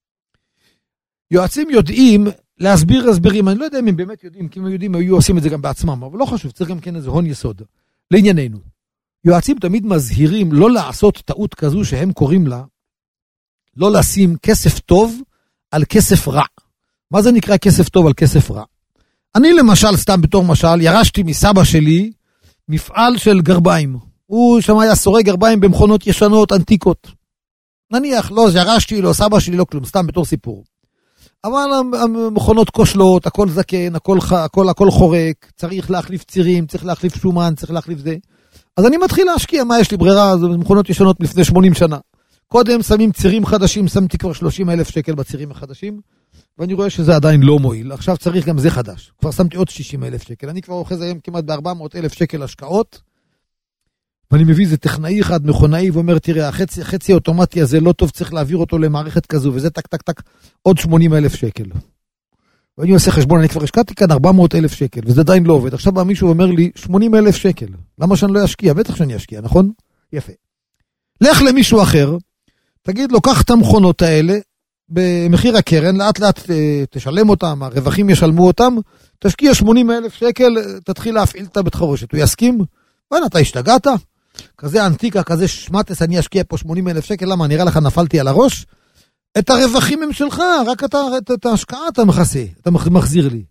יועצים יודעים להסביר הסברים, אני לא יודע אם הם באמת יודעים, כי אם הם יודעים, היו עושים את זה גם בעצמם, אבל לא חשוב, צריך גם כן איזה הון יסוד. לענייננו, יועצים תמיד מזהירים לא לעשות טעות כזו שהם קוראים לה, לא לשים כסף טוב על כסף רע. מה זה נקרא כסף טוב על כסף רע? אני למשל, סתם בתור משל, ירשתי מסבא שלי מפעל של גרביים. הוא שם היה סורג גרביים במכונות ישנות, אנטיקות. נניח, לא, ירשתי, לא, סבא שלי, לא כלום, סתם בתור סיפור. אבל המכונות כושלות, הכל זקן, הכל חורק, צריך להחליף צירים, צריך להחליף שומן, צריך להחליף זה. אז אני מתחיל להשקיע, מה יש לי ברירה? זה מכונות ישנות לפני 80 שנה. קודם שמים צירים חדשים, שמתי כבר 30,000 שקל בצירים החדשים, ואני רואה שזה עדיין לא מועיל. עכשיו צריך גם זה חדש. כבר שמתי עוד 60,000 שקל. אני כבר אוחז היום כמעט ב-400,000 שקל השקעות, ואני מביא איזה טכנאי אחד, מכונאי, ואומר, תראה, החצי האוטומטי הזה לא טוב, צריך להעביר אותו למערכת כזו, וזה טק טק טק, עוד 80,000 שקל. ואני עושה חשבון, אני כבר השקעתי כאן 400,000 שקל, וזה עדיין לא עובד. עכשיו בא מישהו ואומר לי, 80,000 שקל. למה שאני לא אשקיע? בטח שאני אשקיע, נכון? יפה. לך למישהו אחר, תגיד לו, קח את המכונות האלה, במחיר הקרן, לאט לאט תשלם אותם, הרווחים ישלמו אותם, תשקיע 80,000 שקל, תתחיל להפעיל את הבית חרושת. הוא יסכים? ואנה, אתה השתגעת? כזה אנטיקה, כזה שמטס, אני אשקיע פה 80,000 שקל, למה? נראה לך נפלתי על הראש? את הרווחים הם שלך, רק את ההשקעה אתה מכסה, אתה מחזיר לי.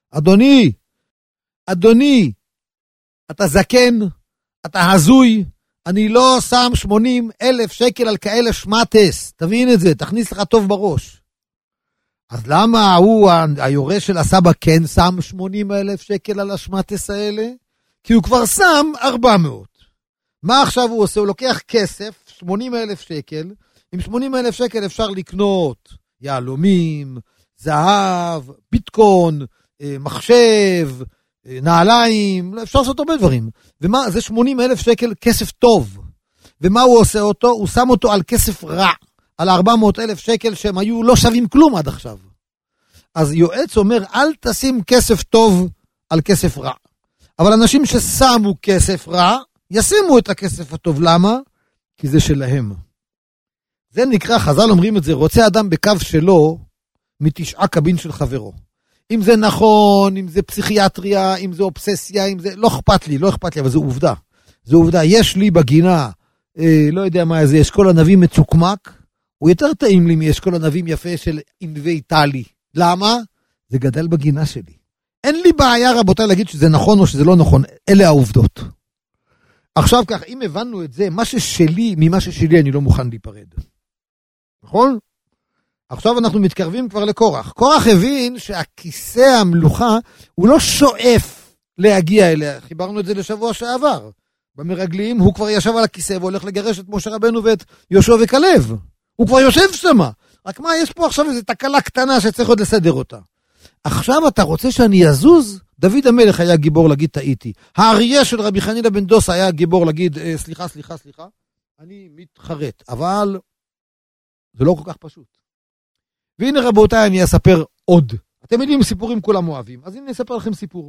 אדוני, אתה זקן, אתה הזוי, אני לא שם 80,000 שקל על כאלה שמטס, תבין את זה, תכניס לך טוב בראש. אז למה הוא, היורש של הסבא, כן שם 80,000 שקל על השמטס האלה? כי הוא כבר שם 400. מה עכשיו הוא עושה? הוא לוקח כסף, 80,000 שקל, עם 80,000 שקל אפשר לקנות יהלומים, זהב, ביטקון, מחשב, נעליים, אפשר לעשות הרבה דברים. ומה, זה 80,000 שקל כסף טוב. ומה הוא עושה אותו? הוא שם אותו על כסף רע, על 400,000 שקל שהם היו לא שווים כלום עד עכשיו. אז יועץ אומר, אל תשים כסף טוב על כסף רע. אבל אנשים ששמו כסף רע, ישימו את הכסף הטוב. למה? כי זה שלהם. זה נקרא, חז"ל אומרים את זה, רוצה אדם בקו שלו, מתשעה קבין של חברו. אם זה נכון, אם זה פסיכיאטריה, אם זה אובססיה, אם זה, לא אכפת לי, אבל זו עובדה. זו עובדה, יש לי בגינה, לא יודע מה זה, אשכול ענבים מצוקמק, הוא יותר טעים לי מאשכול ענבים יפה של ענבי טלי. למה? זה גדל בגינה שלי. אין לי בעיה, רבותיי, להגיד שזה נכון או שזה לא נכון, אלה העובדות. עכשיו כך, אם הבנו את זה, מה ששלי, ממה ששלי אני לא מוכן להיפרד. נכון? עכשיו אנחנו מתקרבים כבר לקורח. קורח הבין שהכיסא המלוכה הוא לא שואף להגיע אליה. חיברנו את זה לשבוע שעבר. במרגלים הוא כבר ישב על הכיסא והולך לגרש את משה רבנו ואת יהושע וכלב. הוא כבר יושב שמה. רק מה, יש פה עכשיו איזו תקלה קטנה שצריך עוד לסדר אותה. עכשיו אתה רוצה שאני אזוז? דוד המלך היה גיבור להגיד טעיתי. האריה של רבי חנינא בן דוסא היה גיבור להגיד סליחה. אני מתחרט. אבל זה לא כל כך פשוט. והנה רבותיי, אני אספר עוד. אתם יודעים, סיפורים כולם אוהבים. אז הנה אני אספר לכם סיפור.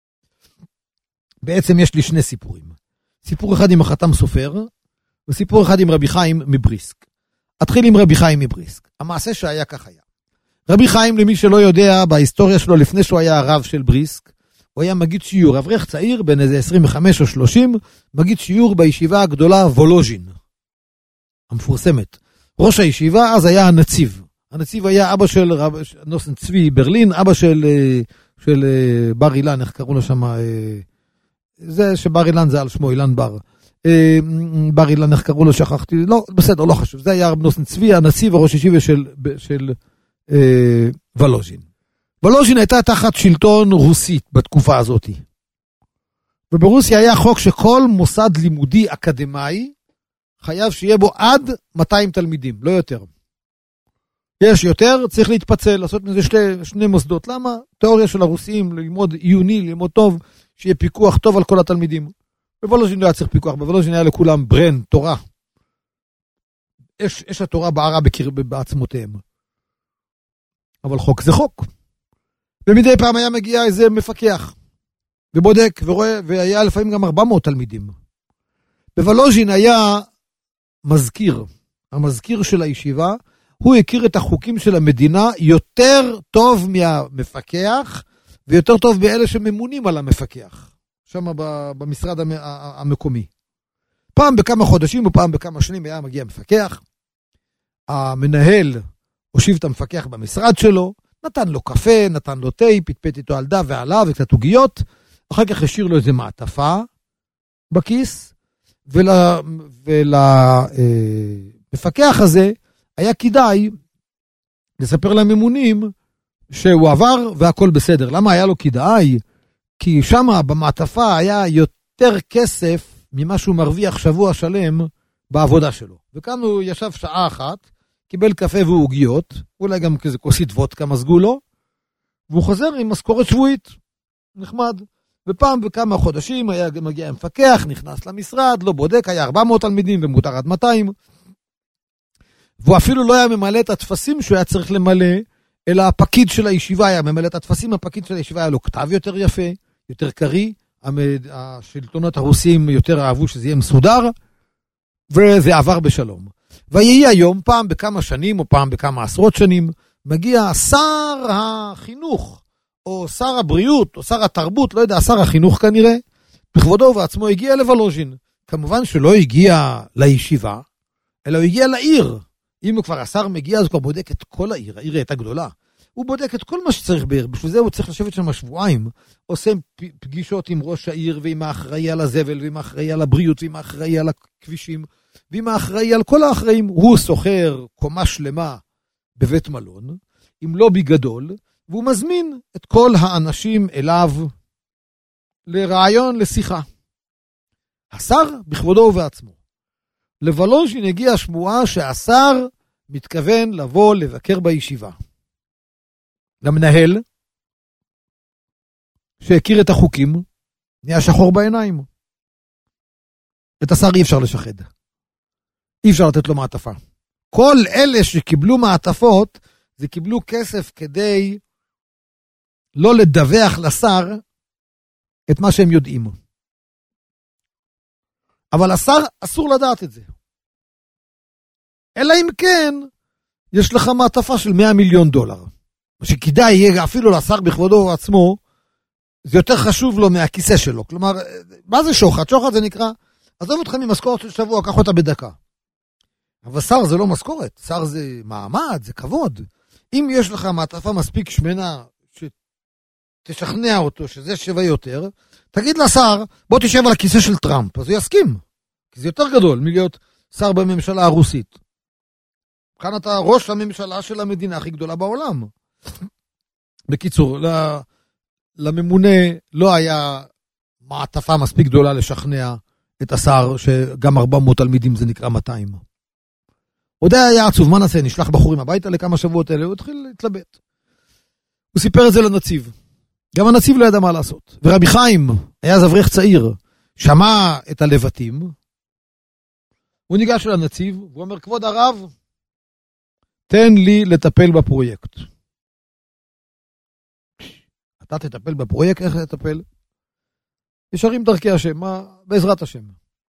בעצם יש לי שני סיפורים. סיפור אחד עם החתם סופר, וסיפור אחד עם רבי חיים מבריסק. אתחיל עם רבי חיים מבריסק. המעשה שהיה כך היה. רבי חיים, למי שלא יודע, בהיסטוריה שלו, לפני שהוא היה הרב של בריסק, הוא היה מגיד שיעור, אברך צעיר, בין איזה 25 או 30, מגיד שיעור בישיבה הגדולה וולוז'ין, המפורסמת. ראש הישיבה אז היה הנציב. הנציב היה אבא של נוסן צבי ברלין, אבא של בר אילן, איך קראו לו שם, זה שבר אילן זה על שמו, אילן בר. בר אילן, איך קראו לו, שכחתי, לא, בסדר, לא חשוב. זה היה נוסן צבי, הנציב הראש הישיבה של וולוז'ין. וולוז'ין הייתה תחת שלטון רוסית בתקופה הזאת. וברוסיה היה חוק שכל מוסד לימודי אקדמאי חייב שיהיה בו עד 200 תלמידים, לא יותר. יש יותר, צריך להתפצל, לעשות מזה שני מוסדות. למה? תיאוריה של הרוסים, ללמוד עיוני, ללמוד טוב, שיהיה פיקוח טוב על כל התלמידים. בוולוז'ין לא היה צריך פיקוח, בוולוז'ין היה לכולם ברן, תורה. יש התורה בערה בעצמותיהם. אבל חוק זה חוק. ומדי פעם היה מגיע איזה מפקח, ובודק ורואה, והיה לפעמים גם 400 תלמידים. בוולוז'ין היה מזכיר, המזכיר של הישיבה, הוא הכיר את החוקים של המדינה יותר טוב מהמפקח, ויותר טוב מאלה שממונים על המפקח, שם במשרד המקומי. פעם בכמה חודשים ופעם בכמה שנים היה מגיע מפקח, המנהל הושיב את המפקח במשרד שלו, נתן לו קפה, נתן לו תה, פטפט איתו על דף ועלה וקצת עוגיות, אחר כך השאיר לו איזה מעטפה בכיס, ולמפקח הזה היה כדאי לספר לממונים שהוא עבר והכל בסדר. למה היה לו כדאי? כי שם במעטפה היה יותר כסף ממה שהוא מרוויח שבוע שלם בעבודה שלו. וכאן הוא ישב שעה אחת, קיבל קפה ועוגיות, אולי גם כזה כוסית וודקה מזגו לו, והוא חוזר עם משכורת שבועית. נחמד. ופעם בכמה חודשים היה מגיע מפקח, נכנס למשרד, לא בודק, היה 400 תלמידים ומותר עד 200. והוא אפילו לא היה ממלא את התפסים שהוא היה צריך למלא, אלא הפקיד של הישיבה היה ממלא את התפסים, הפקיד של הישיבה היה לו כתב יותר יפה, יותר קרי, השלטונות הרוסים יותר אהבו שזה יהיה מסודר, וזה עבר בשלום. ויהי היום, פעם בכמה שנים, או פעם בכמה עשרות שנים, מגיע שר החינוך, או שר הבריאות, או שר התרבות, לא יודע, שר החינוך כנראה, בכבודו ובעצמו הגיע לוולוז'ין. כמובן שלא הגיע לישיבה, אלא הוא הגיע לעיר. אם הוא כבר השר מגיע, אז הוא כבר בודק את כל העיר, העיר הייתה גדולה. הוא בודק את כל מה שצריך בעיר, בשביל זה הוא צריך לשבת שם שבועיים, עושה פגישות עם ראש העיר, ועם האחראי על הזבל, ועם האחראי על הבריאות, ועם האחראי על הכבישים, ועם האחראי על כל האחראים. הוא סוחר קומה שלמה בבית מלון, עם לובי גדול, והוא מזמין את כל האנשים אליו לרעיון, לשיחה. השר בכבודו ובעצמו. לוולוז'ין הגיעה שמועה שהשר מתכוון לבוא לבקר בישיבה. למנהל, שהכיר את החוקים, נהיה שחור בעיניים. את השר אי אפשר לשחד. אי אפשר לתת לו מעטפה. כל אלה שקיבלו מעטפות, זה קיבלו כסף כדי לא לדווח לשר את מה שהם יודעים. אבל השר אסור לדעת את זה. אלא אם כן, יש לך מעטפה של $100 מיליון. מה שכדאי יהיה אפילו לשר בכבודו עצמו, זה יותר חשוב לו מהכיסא שלו. כלומר, מה זה שוחד? שוחד זה נקרא, עזוב אותך ממשכורת של שבוע, קח אותה בדקה. אבל שר זה לא משכורת, שר זה מעמד, זה כבוד. אם יש לך מעטפה מספיק שמנה, שתשכנע אותו שזה שווה יותר, תגיד לשר, בוא תשב על הכיסא של טראמפ, אז הוא יסכים. כי זה יותר גדול מלהיות שר בממשלה הרוסית. כאן אתה ראש הממשלה של המדינה הכי גדולה בעולם. בקיצור, לממונה לא היה מעטפה מספיק גדולה לשכנע את השר, שגם 400 תלמידים זה נקרא 200. עוד היה עצוב, מה נעשה? נשלח בחורים הביתה לכמה שבועות אלה, הוא התחיל להתלבט. הוא סיפר את זה לנציב. גם הנציב לא ידע מה לעשות. ורבי חיים היה זברך צעיר, שמע את הלבטים, הוא ניגש לנציב, והוא אומר, כבוד הרב, תן לי לטפל בפרויקט. אתה תטפל בפרויקט, איך תטפל? ישרים דרכי השם, בעזרת השם.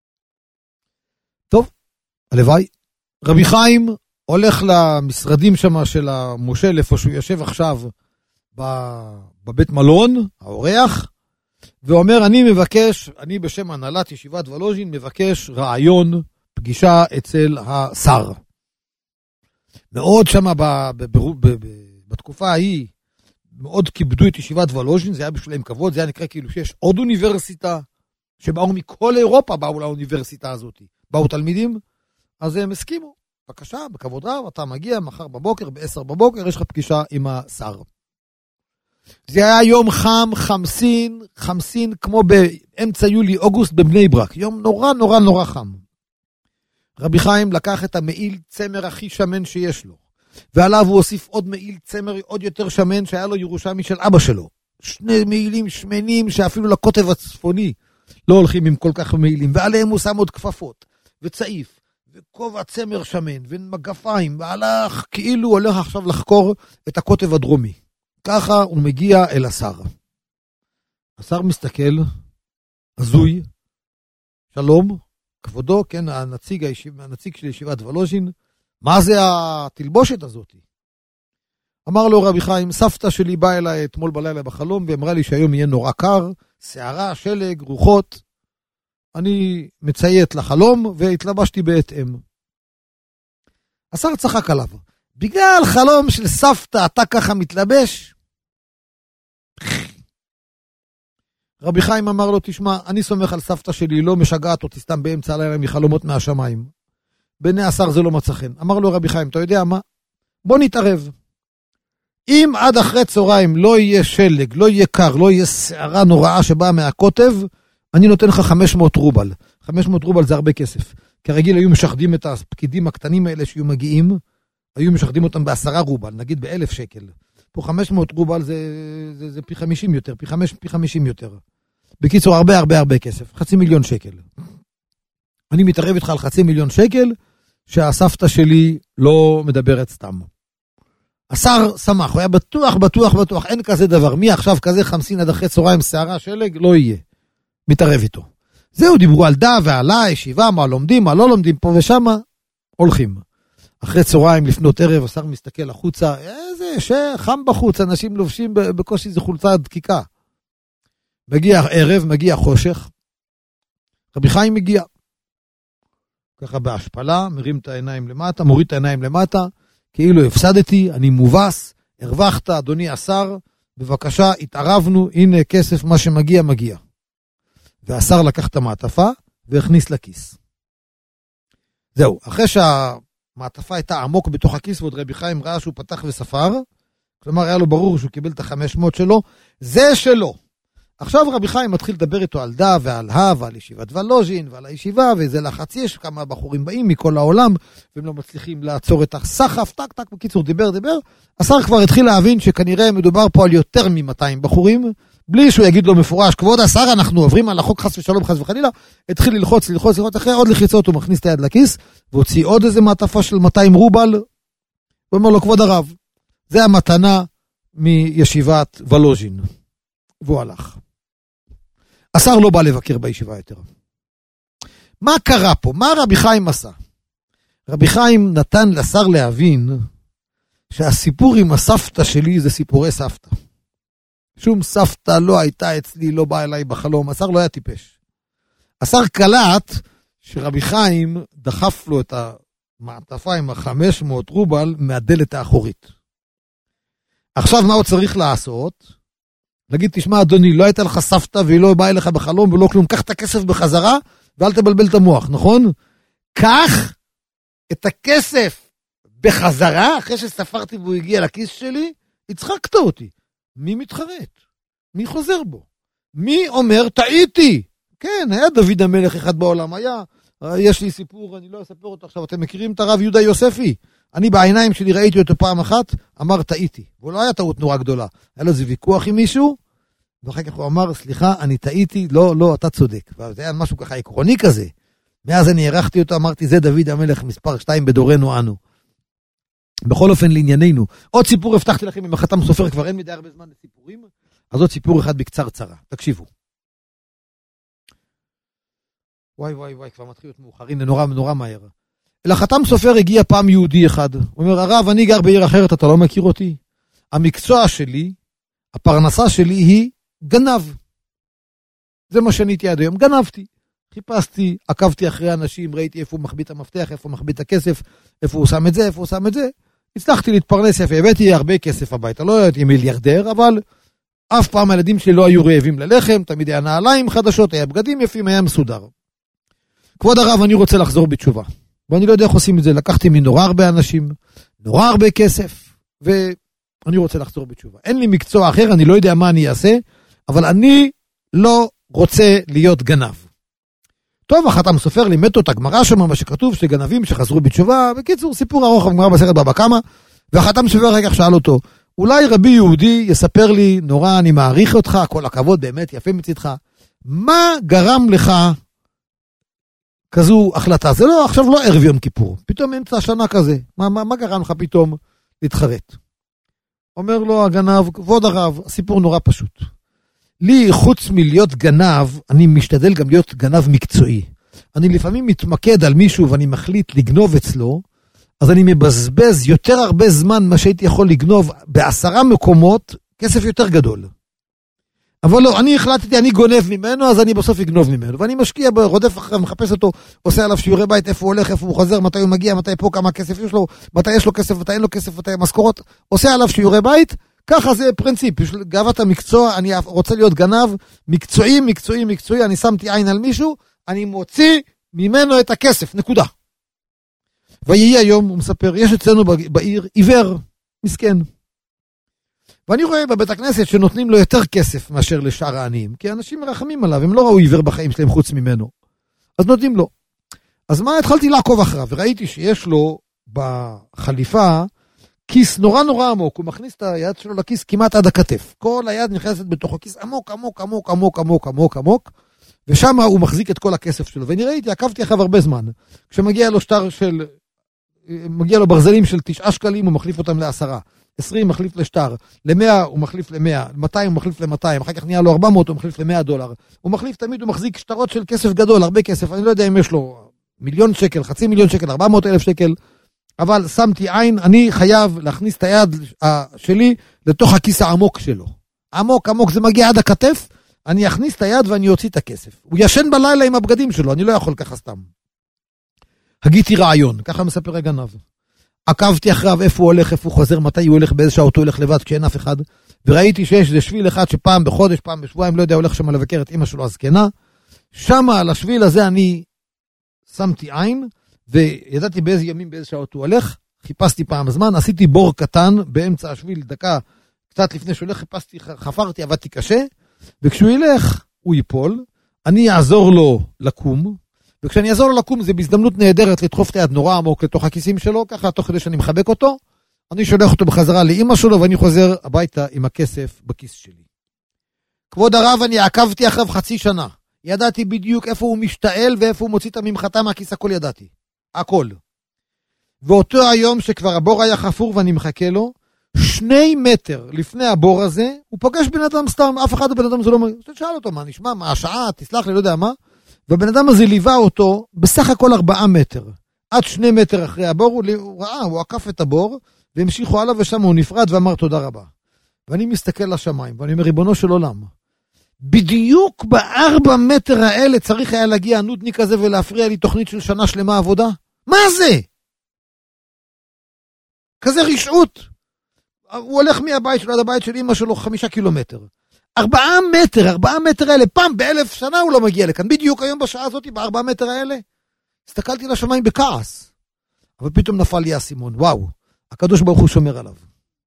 טוב, הלוואי. רבי חיים הולך למשרדים שם של המושל, איפה שהוא יושב עכשיו בבית מלון, האורח, ואומר, אני בשם הנהלת ישיבת וולוז'ין, מבקש רעיון פגישה אצל השר. מאוד שם בתקופה ההיא, מאוד כיבדו את ישיבת וולוז'ין, זה היה בשבילם כבוד, זה היה נקרא כאילו שיש עוד אוניברסיטה, שבאו מכל אירופה, באו לאוניברסיטה הזאת, באו תלמידים, אז הם הסכימו, בבקשה, בכבוד רב, אתה מגיע מחר בבוקר, ב-10 בבוקר, יש לך פגישה עם השר. זה היה יום חם, חמסין, כמו באמצע יולי-אוגוסט בבני ברק, יום נורא נורא נורא חם. רבי חיים לקח את המעיל צמר הכי שמן שיש לו, ועליו הוא הוסיף עוד מעיל צמר עוד יותר שמן שהיה לו ירושלמי של אבא שלו. 2 מעילים שמנים שאפילו לקוטב הצפוני לא הולכים עם כל כך מעילים, ועליהם הוא שם עוד כפפות, וצעיף, וכובע צמר שמן, ומגפיים, והלך כאילו הוא הולך עכשיו לחקור את הקוטב הדרומי. ככה הוא מגיע אל השר. השר מסתכל, הזוי, שלום, כבודו, כן, הנציג של ישיבת וולוז'ין, מה זה התלבושת הזאת? אמר לו רבי חיים, סבתא שלי באה אליי אתמול בלילה בחלום, ואמרה לי שהיום יהיה נורא קר, שערה, שלג, רוחות. אני מציית לחלום, והתלבשתי בהתאם. השר צחק עליו. בגלל חלום של סבתא, אתה ככה מתלבש? רבי חיים אמר לו, תשמע, אני סומך על סבתא שלי, לא משגעת אותי סתם באמצע הלילה מחלומות מהשמיים. בעיני השר זה לא מצא חן. אמר לו רבי חיים, אתה יודע מה? בוא נתערב. אם עד אחרי צהריים לא יהיה שלג, לא יהיה קר, לא יהיה שערה נוראה שבאה מהקוטב, אני נותן לך 500 רובל. 500 רובל זה הרבה כסף. כרגיל היו משחדים את הפקידים הקטנים האלה שיהיו מגיעים, היו משחדים אותם ב10 רובל, נגיד ב1,000 שקל. פה 500 רובל זה פי 50 יותר, פי 50 יותר. בקיצור, הרבה כסף, 500,000 שקל. אני מתערב איתך על 500,000 שקל, שהסבתא שלי לא מדברת סתם. השר שמח, הוא היה בטוח, אין כזה דבר. מי עכשיו כזה 50 עד אחרי צהריים, שערה, שלג, לא יהיה. מתערב איתו. זהו, דיברו על דעה ועל הישיבה, מה לומדים, מה לא לומדים, פה ושמה, הולכים. אחרי צהריים, לפנות ערב, השר מסתכל החוצה, איזה חם בחוץ, אנשים לובשים בקושי איזו חולצה דקיקה. מגיע ערב, מגיע חושך, רבי חיים מגיע. ככה בהשפלה, מרים את העיניים למטה, מוריד את העיניים למטה, כאילו הפסדתי, אני מובס, הרווחת, אדוני השר, בבקשה, התערבנו, הנה כסף, מה שמגיע, מגיע. והשר לקח את המעטפה, והכניס לכיס. זהו, אחרי שהמעטפה הייתה עמוק בתוך הכיס, ועוד רבי חיים ראה שהוא פתח וספר, כלומר היה לו ברור שהוא קיבל את 500 שלו, זה שלו. עכשיו רבי חיים מתחיל לדבר איתו על דעה ועל ועל ישיבת וולוז'ין ועל הישיבה, וזה לחץ יש, כמה בחורים באים מכל העולם, והם לא מצליחים לעצור את הסחף, טק, בקיצור דיבר, השר כבר התחיל להבין שכנראה מדובר פה על יותר מ-200 בחורים, בלי שהוא יגיד לו מפורש, כבוד השר, אנחנו עוברים על החוק חס ושלום, חס וחלילה, התחיל ללחוץ, אחרי עוד לחיצות, הוא מכניס את היד לכיס, והוציא עוד איזה מעטפה של 200 רובל, ואומר לו, כבוד הרב, זה המתנה מישיבת ולוז'ין. והוא הלך. השר לא בא לבקר בישיבה יותר. מה קרה פה? מה רבי חיים עשה? רבי חיים נתן לשר להבין שהסיפור עם הסבתא שלי זה סיפורי סבתא. שום סבתא לא הייתה אצלי, לא באה אליי בחלום. השר לא היה טיפש. השר קלט שרבי חיים דחף לו את המעטפה עם 500 רובל מהדלת האחורית. עכשיו מה הוא צריך לעשות? להגיד, תשמע אדוני, לא הייתה לך סבתא והיא לא באה אליך בחלום ולא כלום, קח את הכסף בחזרה ואל תבלבל את המוח, נכון? קח את הכסף בחזרה, אחרי שספרתי והוא הגיע לכיס שלי, הצחקת אותי. מי מתחרט? מי חוזר בו? מי אומר, טעיתי? כן, היה דוד המלך אחד בעולם, יש לי סיפור, אני לא אספר אותו עכשיו, אתם מכירים את הרב יהודה יוספי? אני בעיניים שלי ראיתי אותו פעם אחת, אמר טעיתי. והוא לא היה טעות נורא גדולה. היה לו איזה ויכוח עם מישהו, ואחר כך הוא אמר, סליחה, אני טעיתי, לא, אתה צודק. וזה היה משהו ככה עקרוני כזה. מאז אני ערכתי אותו, אמרתי, זה דוד המלך מספר 2 בדורנו אנו. בכל אופן לענייננו. עוד סיפור הבטחתי לכם עם החתם סופר, כבר אין מדי הרבה זמן לסיפורים, אז עוד סיפור אחד בקצר צרה. תקשיבו. וואי, כבר מתחיל להיות מאוחר, הנה נורא מהר. לחתם סופר הגיע פעם יהודי אחד, הוא אומר, הרב, אני גר בעיר אחרת, אתה לא מכיר אותי? המקצוע שלי, הפרנסה שלי היא גנב. זה מה שאני הייתי עד היום, גנבתי. חיפשתי, עקבתי אחרי אנשים, ראיתי איפה הוא מחביא את המפתח, איפה הוא מחביא את הכסף, איפה הוא שם את זה, הצלחתי להתפרנס יפה, הבאתי הרבה כסף הביתה, לא הייתי מיליארדר, אבל אף פעם הילדים שלי לא היו רעבים ללחם, תמיד היה נעליים חדשות, היה בגדים יפים, היה מסודר. כבוד הרב, אני רוצה לחזור בתשובה. ואני לא יודע איך עושים את זה, לקחתי מנורא הרבה אנשים, נורא הרבה כסף, ואני רוצה לחזור בתשובה. אין לי מקצוע אחר, אני לא יודע מה אני אעשה, אבל אני לא רוצה להיות גנב. טוב, החתם סופר לימד אותה גמרא שם, מה שכתוב, שגנבים שחזרו בתשובה, בקיצור, סיפור ארוך, גמרא בסרט בבא קמא, והחתם סופר רגע שאל אותו, אולי רבי יהודי יספר לי, נורא אני מעריך אותך, כל הכבוד, באמת יפה מצדך, מה גרם לך כזו החלטה? זה לא, עכשיו לא ערב יום כיפור, פתאום אמצע השנה כזה, מה גרם לך פתאום להתחרט? אומר לו הגנב, כבוד הרב, הסיפור נורא פשוט. לי, חוץ מלהיות גנב, אני משתדל גם להיות גנב מקצועי. אני לפעמים מתמקד על מישהו ואני מחליט לגנוב אצלו, אז אני מבזבז יותר הרבה זמן מה שהייתי יכול לגנוב ב10 מקומות, כסף יותר גדול. אבל לא, אני החלטתי, אני גונב ממנו, אז אני בסוף אגנוב ממנו. ואני משקיע בו, רודף אחריו, מחפש אותו, עושה עליו שיעורי בית, איפה הוא הולך, איפה הוא חוזר, מתי הוא מגיע, מתי פה, כמה כסף יש לו, מתי יש לו כסף, מתי אין לו כסף, מתי משכורות, עושה עליו שיעורי בית, ככה זה פרינציפ, גאוות המקצוע, אני רוצה להיות גנב, מקצועי, אני שמתי עין על מישהו, אני מוציא ממנו את הכסף, נקודה. ויהי היום, הוא מספר, יש אצלנו בעיר עיוור, מסכן. ואני רואה בבית הכנסת שנותנים לו יותר כסף מאשר לשאר העניים, כי אנשים מרחמים עליו, הם לא ראו עיוור בחיים שלהם חוץ ממנו. אז נותנים לו. אז מה, התחלתי לעקוב אחריו, וראיתי שיש לו בחליפה, כיס נורא עמוק, הוא מכניס את היד שלו לכיס כמעט עד הכתף. כל היד נכנסת בתוך הכיס עמוק, ושם הוא מחזיק את כל הכסף שלו. ואני ראיתי, עקבתי אחריו הרבה זמן. כשמגיע לו מגיע לו ברזלים של 9 שקלים, הוא מחליף אותם ל10. 20 מחליף לשטר, ל100 הוא מחליף ל100, 200 הוא מחליף ל200, אחר כך נהיה לו 400 הוא מחליף ל$100. הוא מחליף תמיד, הוא מחזיק שטרות של כסף גדול, הרבה כסף, אני לא יודע אם יש לו 1,000,000 שקל, 500,000 שקל, 400,000 שקל, אבל שמתי עין, אני חייב להכניס את היד שלי לתוך הכיס העמוק שלו. עמוק, זה מגיע עד הכתף, אני אכניס את היד ואני אוציא את הכסף. הוא ישן בלילה עם הבגדים שלו, אני לא יכול ככה סתם. הגיתי רעיון, ככה מספר הגנב. עקבתי אחריו איפה הוא הולך, איפה הוא חוזר, מתי הוא הולך, באיזה שעות הוא הולך לבד כשאין אף אחד, וראיתי שיש איזה שביל אחד שפעם בחודש, פעם בשבועיים, לא יודע, הולך שם לבקר את אמא שלו הזקנה, שם על השביל הזה אני שמתי עין, וידעתי באיזה ימים, באיזה שעות הוא הולך, חיפשתי פעם הזמן, עשיתי בור קטן באמצע השביל, דקה, קצת לפני שהוא הולך, חפרתי, עבדתי קשה, וכשהוא ילך, הוא ייפול, אני אעזור לו לקום, וכשאני אעזור לו לקום, זה בהזדמנות נהדרת לדחוף את היד נורא עמוק לתוך הכיסים שלו, ככה תוך כדי שאני מחבק אותו, אני שולח אותו בחזרה לאמא שלו, ואני חוזר הביתה עם הכסף בכיס שלי. כבוד הרב, אני עקבתי אחריו חצי שנה. ידעתי בדיוק איפה הוא משתעל ואיפה הוא מוציא את הממחטה מהכיס, הכל ידעתי. הכל. ואותו היום שכבר הבור היה חפור ואני מחכה לו, 2 מטר לפני הבור הזה, הוא פוגש בן אדם סתם, אף אחד בן אדם זה לא... תשאל אותו, מה נשמע, מה השעה, תסלח לי, לא יודע מה. והבן אדם הזה ליווה אותו בסך הכל 4 מטר. עד 2 מטר אחרי הבור, הוא ראה, הוא עקף את הבור, והמשיכו עליו ושם הוא נפרד ואמר תודה רבה. ואני מסתכל לשמיים, ואני אומר, ריבונו של עולם, בדיוק ב4 מטר האלה צריך היה להגיע הנודניק הזה ולהפריע לי תוכנית של שנה שלמה עבודה? מה זה? כזה רשעות. הוא הולך מהבית שלו עד הבית של אמא שלו 5 קילומטר. 4 מטר האלה, פעם ב1000 שנה הוא לא מגיע לכאן. בדיוק היום בשעה הזאת, ב4 מטר האלה. הסתכלתי לשמיים בכעס. אבל פתאום נפל לי הסימון. וואו, הקדוש ברוך הוא שומר עליו.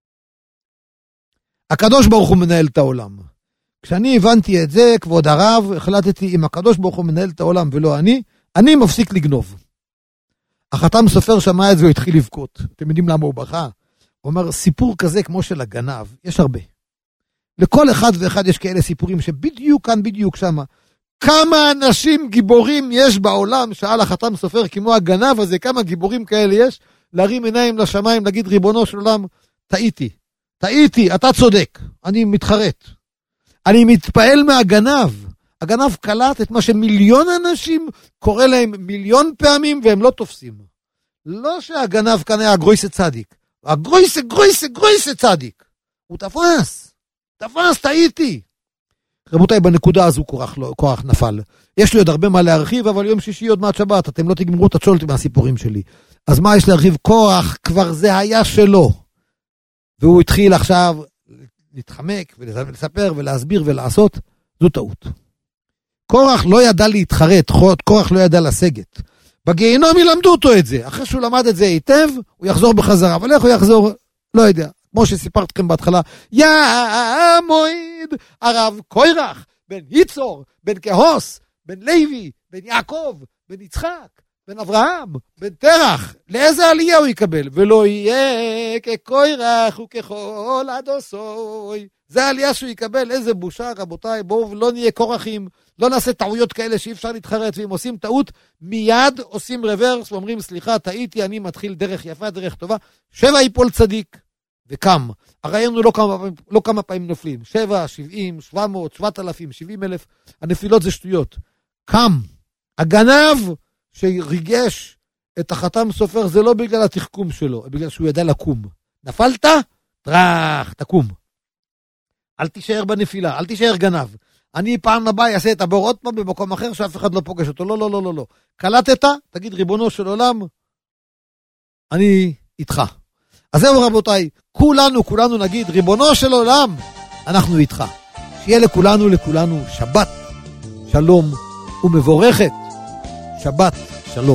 הקדוש ברוך הוא מנהל את העולם. כשאני הבנתי את זה, כבוד הרב, החלטתי, אם הקדוש ברוך הוא מנהל את העולם ולא אני מפסיק לגנוב. החתם סופר שמע את זה, הוא התחיל לבכות. אתם יודעים למה הוא בכה? הוא אומר, סיפור כזה כמו של הגנב, יש הרבה. לכל אחד ואחד יש כאלה סיפורים שבדיוק כאן, בדיוק שמה. כמה אנשים גיבורים יש בעולם, שאל החתם סופר, כמו הגנב הזה, כמה גיבורים כאלה יש, להרים עיניים לשמיים, להגיד, ריבונו של עולם, טעיתי, אתה צודק, אני מתחרט. אני מתפעל מהגנב. הגנב קלט את מה שמיליון אנשים קורא להם 1,000,000 פעמים, והם לא תופסים. לא שהגנב כאן היה גרויסה צדיק. הגרויסה צדיק. הוא תפס, טעיתי. רבותיי, בנקודה הזו כוח נפל. יש לי עוד הרבה מה להרחיב, אבל יום שישי עוד מעט שבת, אתם לא תגמרו את הצ'ולת מהסיפורים שלי. אז מה יש להרחיב? כוח, כבר זה היה שלו. והוא התחיל עכשיו להתחמק ולספר ולהסביר ולעשות, זו טעות. קורח לא ידע להתחרט, קורח לא ידע לסגת. בגיהינום ילמדו אותו את זה. אחרי שהוא למד את זה היטב, הוא יחזור בחזרה. אבל איך הוא יחזור? לא יודע. כמו שסיפרתכם בהתחלה, יא מועד, הרב קורח, בן היצור, בן כהוס, בן לוי, בן יעקב, בן יצחק, בן אברהם, בן תרח, לאיזה עלייה הוא יקבל? ולא יהיה כקורח וככל עדוסוי. זה העלייה שהוא יקבל, איזה בושה רבותיי, בואו לא נהיה קורחים, לא נעשה טעויות כאלה שאי אפשר להתחרט, ואם עושים טעות, מיד עושים רוורס, ואומרים סליחה, טעיתי, אני מתחיל דרך יפה, דרך טובה, 7 יפול צדיק, וקם. הרעיון לא כמה פעמים נופלים, 7, 70, 700, 7,000, 70,000, הנפילות זה שטויות. קם, הגנב שריגש את החתם סופר, זה לא בגלל התחכום שלו, בגלל שהוא ידע לקום. נפלת? טרח, תקום. אל תישאר בנפילה, אל תישאר גנב. אני פעם הבא אעשה את הבור עוד פעם במקום אחר שאף אחד לא פוגש אותו. לא. קלטת? תגיד ריבונו של עולם, אני איתך. אז זהו רבותיי, כולנו נגיד ריבונו של עולם, אנחנו איתך. שיהיה לכולנו שבת שלום ומבורכת. שבת שלום.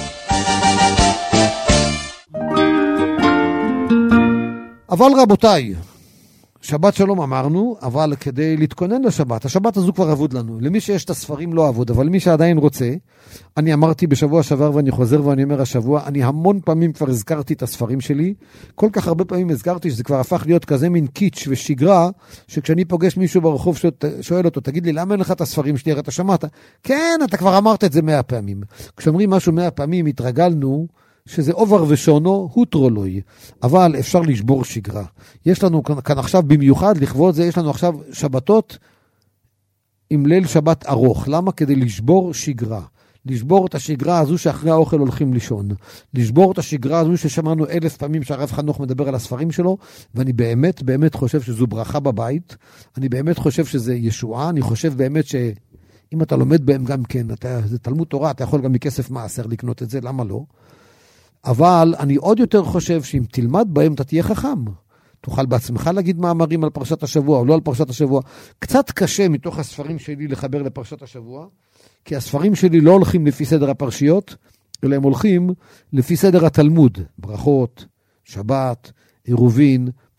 אבל רבותיי, שבת שלום אמרנו, אבל כדי להתכונן לשבת, השבת הזו כבר עבוד לנו. למי שיש את הספרים לא עבוד, אבל למי שעדיין רוצה, אני אמרתי בשבוע שעבר ואני חוזר ואני אומר השבוע, אני המון פעמים כבר הזכרתי את הספרים שלי, כל כך הרבה פעמים הזכרתי שזה כבר הפך להיות כזה מין קיץ' ושגרה, שכשאני פוגש מישהו ברחוב שואל אותו, תגיד לי, למה אין לך את הספרים שלי? אתה שמעת? כן, אתה כבר אמרת את זה 100 פעמים. כשאומרים משהו 100 פעמים, התרגלנו, שזה עובר ושונו, הוא טרולוי. אבל אפשר לשבור שגרה. יש לנו כאן עכשיו במיוחד, לכבוד זה, יש לנו עכשיו שבתות עם ליל שבת ארוך. למה? כדי לשבור שגרה. לשבור את השגרה הזו שאחרי האוכל הולכים לישון. לשבור את השגרה הזו ששמענו 1,000 פעמים שהרב חנוך מדבר על הספרים שלו, ואני באמת חושב שזו ברכה בבית. אני באמת חושב שזה ישועה. אני חושב באמת שאם אתה לומד בהם גם כן, זה תלמוד תורה, אתה יכול גם מכסף מעשר לקנות את זה, למה לא? אבל אני עוד יותר חושב שאם תלמד בהם אתה תהיה חכם. תוכל בעצמך להגיד מאמרים על פרשת השבוע או לא על פרשת השבוע. קצת קשה מתוך הספרים שלי לחבר לפרשת השבוע, כי הספרים שלי לא הולכים לפי סדר הפרשיות, אלא הם הולכים לפי סדר התלמוד. ברכות, שבת, עירובין,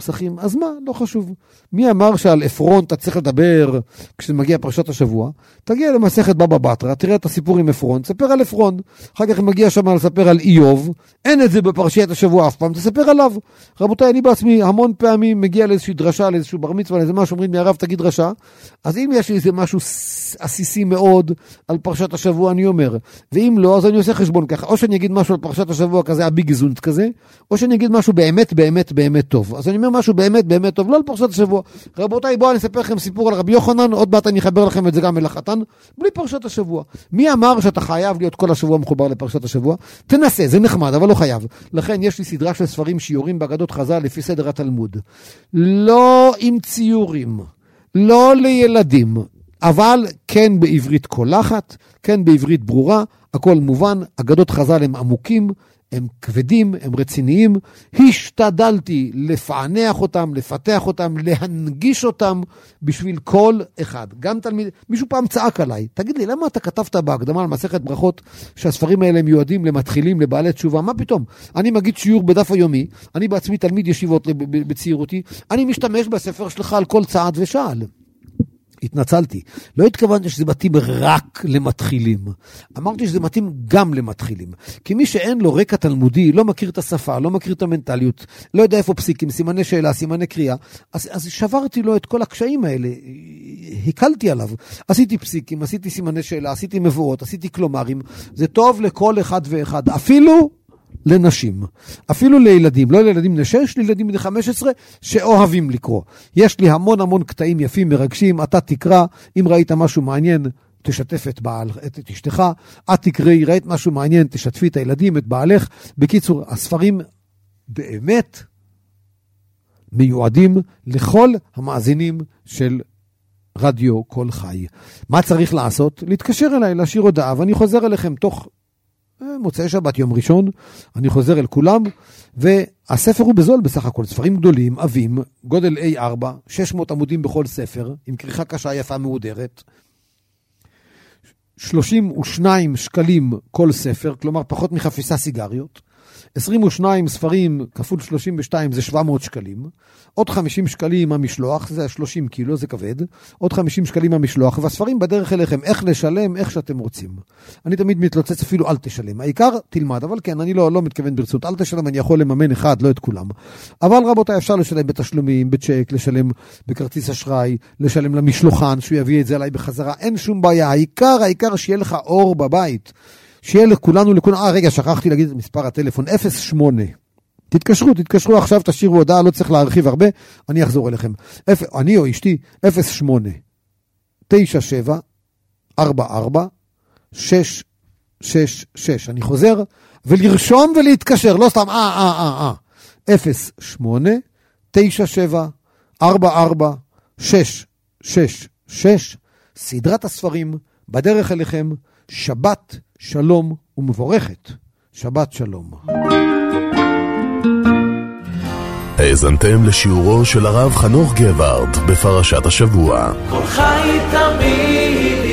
פסחים, אז מה? לא חשוב. מי אמר שעל אפרון אתה צריך לדבר כשמגיע פרשת השבוע? תגיע למסכת בבא בתרא, תראה את הסיפור עם אפרון, תספר על אפרון. אחר כך מגיע שם לספר על איוב, אין את זה בפרשיית השבוע אף פעם, תספר עליו. רבותיי, אני בעצמי המון פעמים מגיע לאיזושהי דרשה, לאיזשהו בר מצווה, לאיזה משהו, אומרים לי הרב תגיד דרשה, אז אם יש לי איזה משהו עסיסי מאוד על פרשת השבוע, אני אומר, ואם לא, אז אני עושה חשבון ככה, או שאני אגיד משהו על פרשת השבוע כזה, הביגזונט כזה, או שאני אגיד משהו באמת, באמת, באמת טוב. אז אני אומר משהו באמת, באמת טוב, לא על פרשת השבוע. רבותיי, בואו אני אספר לכם סיפור על רבי יוחנן, עוד מעט אני אחבר לכם את זה גם אל החתן, בלי פרשת השבוע. מי אמר שאתה חייב להיות כל השבוע מחובר לפרשת השבוע? תנסה, זה נחמד, אבל לא חייב. לכן יש לי סדרה של ספרים שיורים באגדות חז"ל לפי סדר התלמוד. לא עם ציורים, לא לילדים, אבל כן בעברית קולחת, כן בעברית ברורה, הכל מובן, אגדות חז"ל הם עמוקים, הם כבדים, הם רציניים, השתדלתי לפענח אותם, לפתח אותם, להנגיש אותם בשביל כל אחד. גם תלמיד, מישהו פעם צעק עליי, תגיד לי, למה אתה כתבת בהקדמה על מסכת ברכות שהספרים האלה מיועדים למתחילים, לבעלי תשובה? מה פתאום? אני מגיד שיעור בדף היומי, אני בעצמי תלמיד ישיבות בצעירותי, אני משתמש בספר שלך על כל צעד ושעל. התנצלתי. לא התכוונתי שזה מתאים רק למתחילים. אמרתי שזה מתאים גם למתחילים. כי מי שאין לו רקע תלמודי, לא מכיר את השפה, לא מכיר את המנטליות, לא יודע איפה פסיקים, סימני שאלה, סימני קריאה, אז שברתי לו את כל הקשיים האלה. הקלתי עליו. עשיתי פסיקים, עשיתי סימני שאלה, עשיתי מבואות, עשיתי כלומרים. זה טוב לכל אחד ואחד. אפילו לנשים, אפילו לילדים, לא לילדים בני 6, לילדים בני 15 שאוהבים לקרוא. יש לי המון קטעים יפים מרגשים, אתה תקרא, אם ראית משהו מעניין, תשתף את אשתך, את תקראי, ראית משהו מעניין, תשתפי את הילדים, את בעלך. בקיצור, הספרים באמת מיועדים לכל המאזינים של רדיו כל חי. מה צריך לעשות? להתקשר אליי, להשאיר הודעה, ואני חוזר אליכם תוך מוצאי שבת, יום ראשון, אני חוזר אל כולם, והספר הוא בזול בסך הכל, ספרים גדולים, עבים, גודל A4, 600 עמודים בכל ספר, עם כריכה קשה יפה מהודרת, 32 שקלים כל ספר, כלומר פחות מחפיסה סיגריות, 22 ספרים כפול 32 זה 700 שקלים, עוד 50 שקלים המשלוח, זה 30 קילו, זה כבד, עוד 50 שקלים המשלוח, והספרים בדרך אליכם, איך לשלם, איך שאתם רוצים. אני תמיד מתלוצץ אפילו אל תשלם, העיקר תלמד, אבל כן, אני לא מתכוון ברצות, אל תשלם, אני יכול לממן אחד, לא את כולם. אבל רבותיי, אפשר לשלם בתשלומים, בצ'ק, לשלם בכרטיס אשראי, לשלם למשלוחן, שהוא יביא את זה עליי בחזרה, אין שום בעיה, העיקר שיהיה לך אור בבית. שיהיה לכולנו, רגע, שכחתי להגיד את מספר הטלפון, 08. תתקשרו עכשיו, תשאירו הודעה, לא צריך להרחיב הרבה, אני אחזור אליכם. אני או אשתי, 08 97 44 666. אני חוזר, ולרשום ולהתקשר, לא סתם, 08 97 44 666. סדרת הספרים, בדרך אליכם, שבת שלום ומבורכת. שבת שלום. האזנתם לשיעורו של הרב חנוך גבערד בפרשת השבוע. כל חי תמיד